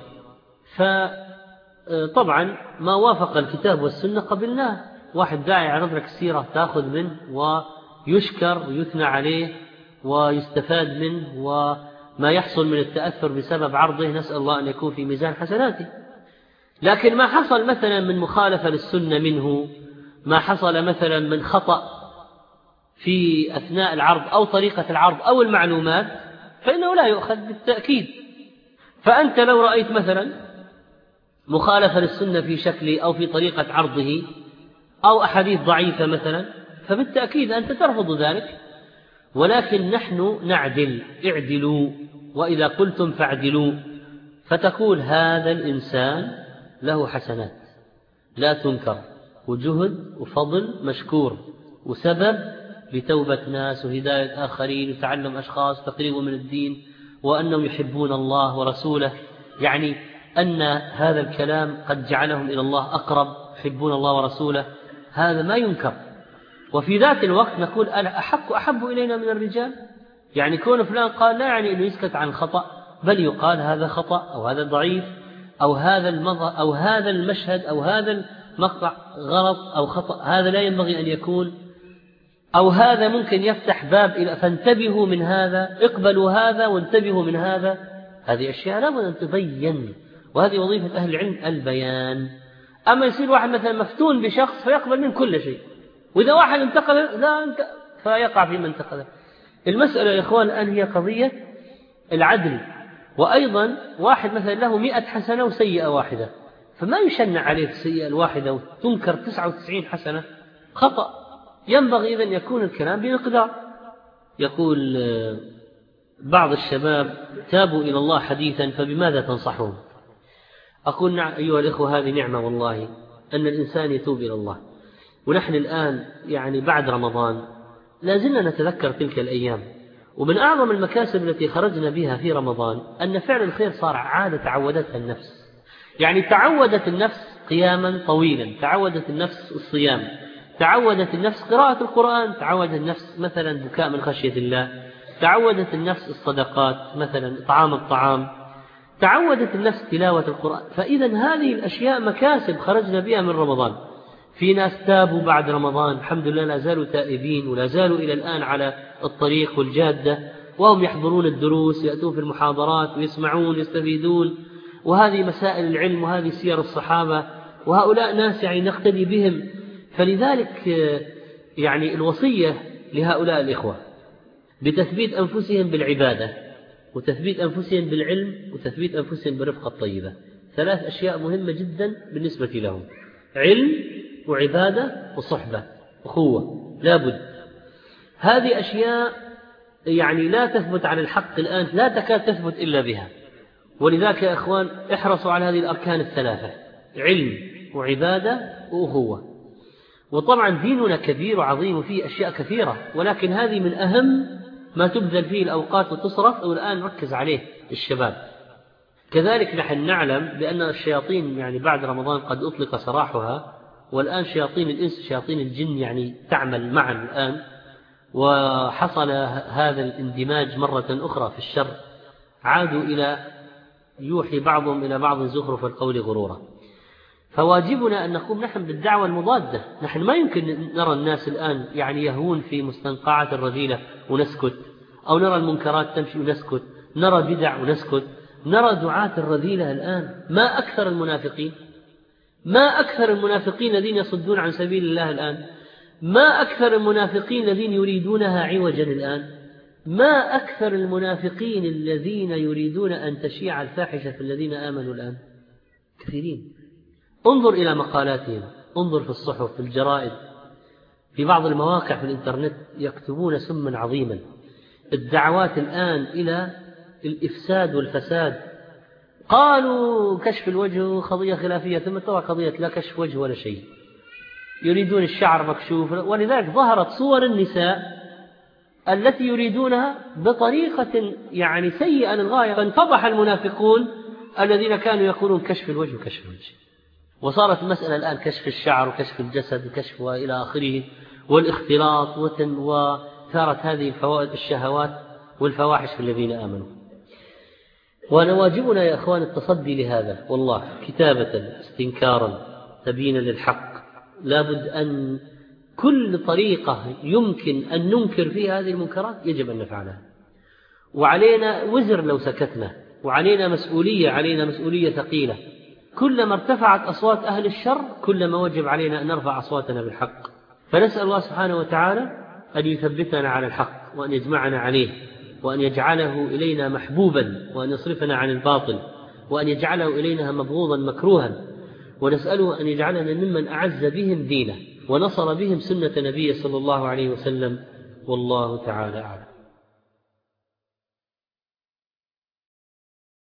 فطبعا ما وافق الكتاب والسنة قبلناه. واحد داعي يعرض لك السيرة تأخذ منه ويشكر ويثنى عليه ويستفاد منه، وما يحصل من التأثر بسبب عرضه نسأل الله أن يكون في ميزان حسناته. لكن ما حصل مثلا من مخالفة للسنة منه، ما حصل مثلا من خطأ في أثناء العرض أو طريقة العرض أو المعلومات، فإنه لا يؤخذ بالتأكيد. فأنت لو رأيت مثلا مخالفة للسنة في شكله أو في طريقة عرضه أو أحاديث ضعيفة مثلا، فبالتأكيد أنت ترفض ذلك. ولكن نحن نعدل، اعدلوا وإذا قلتم فاعدلوا، فتقول هذا الإنسان له حسنات لا تنكر وجهد وفضل مشكور، وسبب لتوبة ناس وهداية آخرين وتعلم أشخاص تقريبا من الدين، وأنهم يحبون الله ورسوله، يعني أن هذا الكلام قد جعلهم إلى الله أقرب، يحبون الله ورسوله، هذا ما ينكر. وفي ذات الوقت نقول أنا أحق أحب إلينا من الرجال، يعني كون فلان قال لا يعني أنه يسكت عن الخطأ، بل يقال هذا خطأ أو هذا ضعيف أو هذا المضى أو هذا المشهد أو هذا المقطع غلط أو خطأ، هذا لا ينبغي أن يكون، أو هذا ممكن يفتح باب إلى، فانتبهوا من هذا، اقبلوا هذا وانتبهوا من هذا. هذه أشياء لابد أن تبين، وهذه وظيفة أهل العلم البيان. أما يصير واحد مثلا مفتون بشخص فيقبل من كل شيء، وإذا واحد انتقل لا انت فيقع في من انتقل. المسألة يا إخوان الآن هي قضية العدل، وأيضا واحد مثلا له مئة حسنة وسيئة واحدة، فما يشنع عليه السيئة الواحدة وتنكر تسعة وتسعين حسنة، خطأ. ينبغي إذن يكون الكلام بمقدار. يقول بعض الشباب تابوا إلى الله حديثا فبماذا تنصحون؟ أقول نعم أيها الإخوة، هذه نعمة والله أن الإنسان يتوب إلى الله، ونحن الآن يعني بعد رمضان لازلنا نتذكر تلك الأيام. ومن أعظم المكاسب التي خرجنا بها في رمضان أن فعل الخير صار عادة تعودتها النفس، يعني تعودت النفس قياما طويلا، تعودت النفس الصيام، تعودت النفس قراءة القرآن، تعودت النفس مثلا بكاء من خشية الله، تعودت النفس الصدقات مثلا طعام الطعام، تعودت النفس تلاوة القرآن. فإذا هذه الأشياء مكاسب خرجنا بها من رمضان. في ناس تابوا بعد رمضان الحمد لله، لا زالوا تائبين ولا زالوا إلى الآن على الطريق والجادة، وهم يحضرون الدروس، يأتون في المحاضرات ويسمعون يستفيدون، وهذه مسائل العلم وهذه سير الصحابة، وهؤلاء ناس يعني نقتدي بهم. فلذلك يعني الوصية لهؤلاء الإخوة بتثبيت أنفسهم بالعبادة، وتثبيت أنفسهم بالعلم، وتثبيت أنفسهم بالرفقة الطيبة. ثلاث أشياء مهمة جدا بالنسبة لهم: علم وعبادة وصحبة أخوة، لابد. هذه أشياء يعني لا تثبت على الحق الآن، لا تكاد تثبت إلا بها. ولذلك يا إخوان احرصوا على هذه الأركان الثلاثة: علم وعبادة وأخوة. وطبعا ديننا كبير وعظيم وفيه أشياء كثيرة، ولكن هذه من أهم ما تبذل فيه الأوقات وتصرف، والآن ركز عليه الشباب. كذلك نحن نعلم بأن الشياطين يعني بعد رمضان قد أطلق سراحها، والآن شياطين الإنس شياطين الجن يعني تعمل معا الآن، وحصل هذا الاندماج مرة أخرى في الشر، عادوا إلى يوحي بعضهم إلى بعض زخرف القول غرورا. فواجبنا أن نقوم نحن بالدعوة المضادة. نحن ما يمكن نرى الناس الآن يعني يهون في مستنقعات الرذيلة ونسكت، أو نرى المنكرات تمشي ونسكت، نرى بدع ونسكت، نرى دعاة الرذيلة الآن. ما أكثر المنافقين، ما أكثر المنافقين الذين يصدون عن سبيل الله الآن، ما أكثر المنافقين الذين يريدونها عوجا الآن، ما أكثر المنافقين الذين يريدون أن تشيع الفاحشة في الذين آمنوا الآن، كثيرين. انظر إلى مقالاتهم، انظر في الصحف، في الجرائد، في بعض المواقع في الإنترنت يكتبون سما عظيما. الدعوات الآن إلى الإفساد والفساد. قالوا كشف الوجه قضية خلافية، ثم طبعا قضية لا كشف وجه ولا شيء، يريدون الشعر مكشوف. ولذلك ظهرت صور النساء التي يريدونها بطريقة يعني سيئة للغاية، فانفضح المنافقون الذين كانوا يقولون كشف الوجه وكشف الوجه. وصارت المسألة الآن كشف الشعر وكشف الجسد وكشف وإلى آخره، والاختلاط، وثارت هذه الفوائد الشهوات والفواحش في الذين آمنوا. ونواجبنا يا أخوان التصدي لهذا والله، كتابة، استنكارا، تبيينا للحق. لابد أن كل طريقة يمكن أن ننكر فيها هذه المنكرات يجب أن نفعلها، وعلينا وزر لو سكتنا، وعلينا مسؤولية، علينا مسؤولية ثقيلة. كلما ارتفعت أصوات أهل الشر كلما وجب علينا أن نرفع أصواتنا بالحق. فنسأل الله سبحانه وتعالى أن يثبتنا على الحق، وأن يجمعنا عليه، وأن يجعله إلينا محبوبا، وأن يصرفنا عن الباطل، وأن يجعله إلينا مبغوضا مكروها. ونسأله أن يجعلنا ممن أعز بهم دينه ونصر بهم سنة نبيه صلى الله عليه وسلم. والله تعالى أعلم.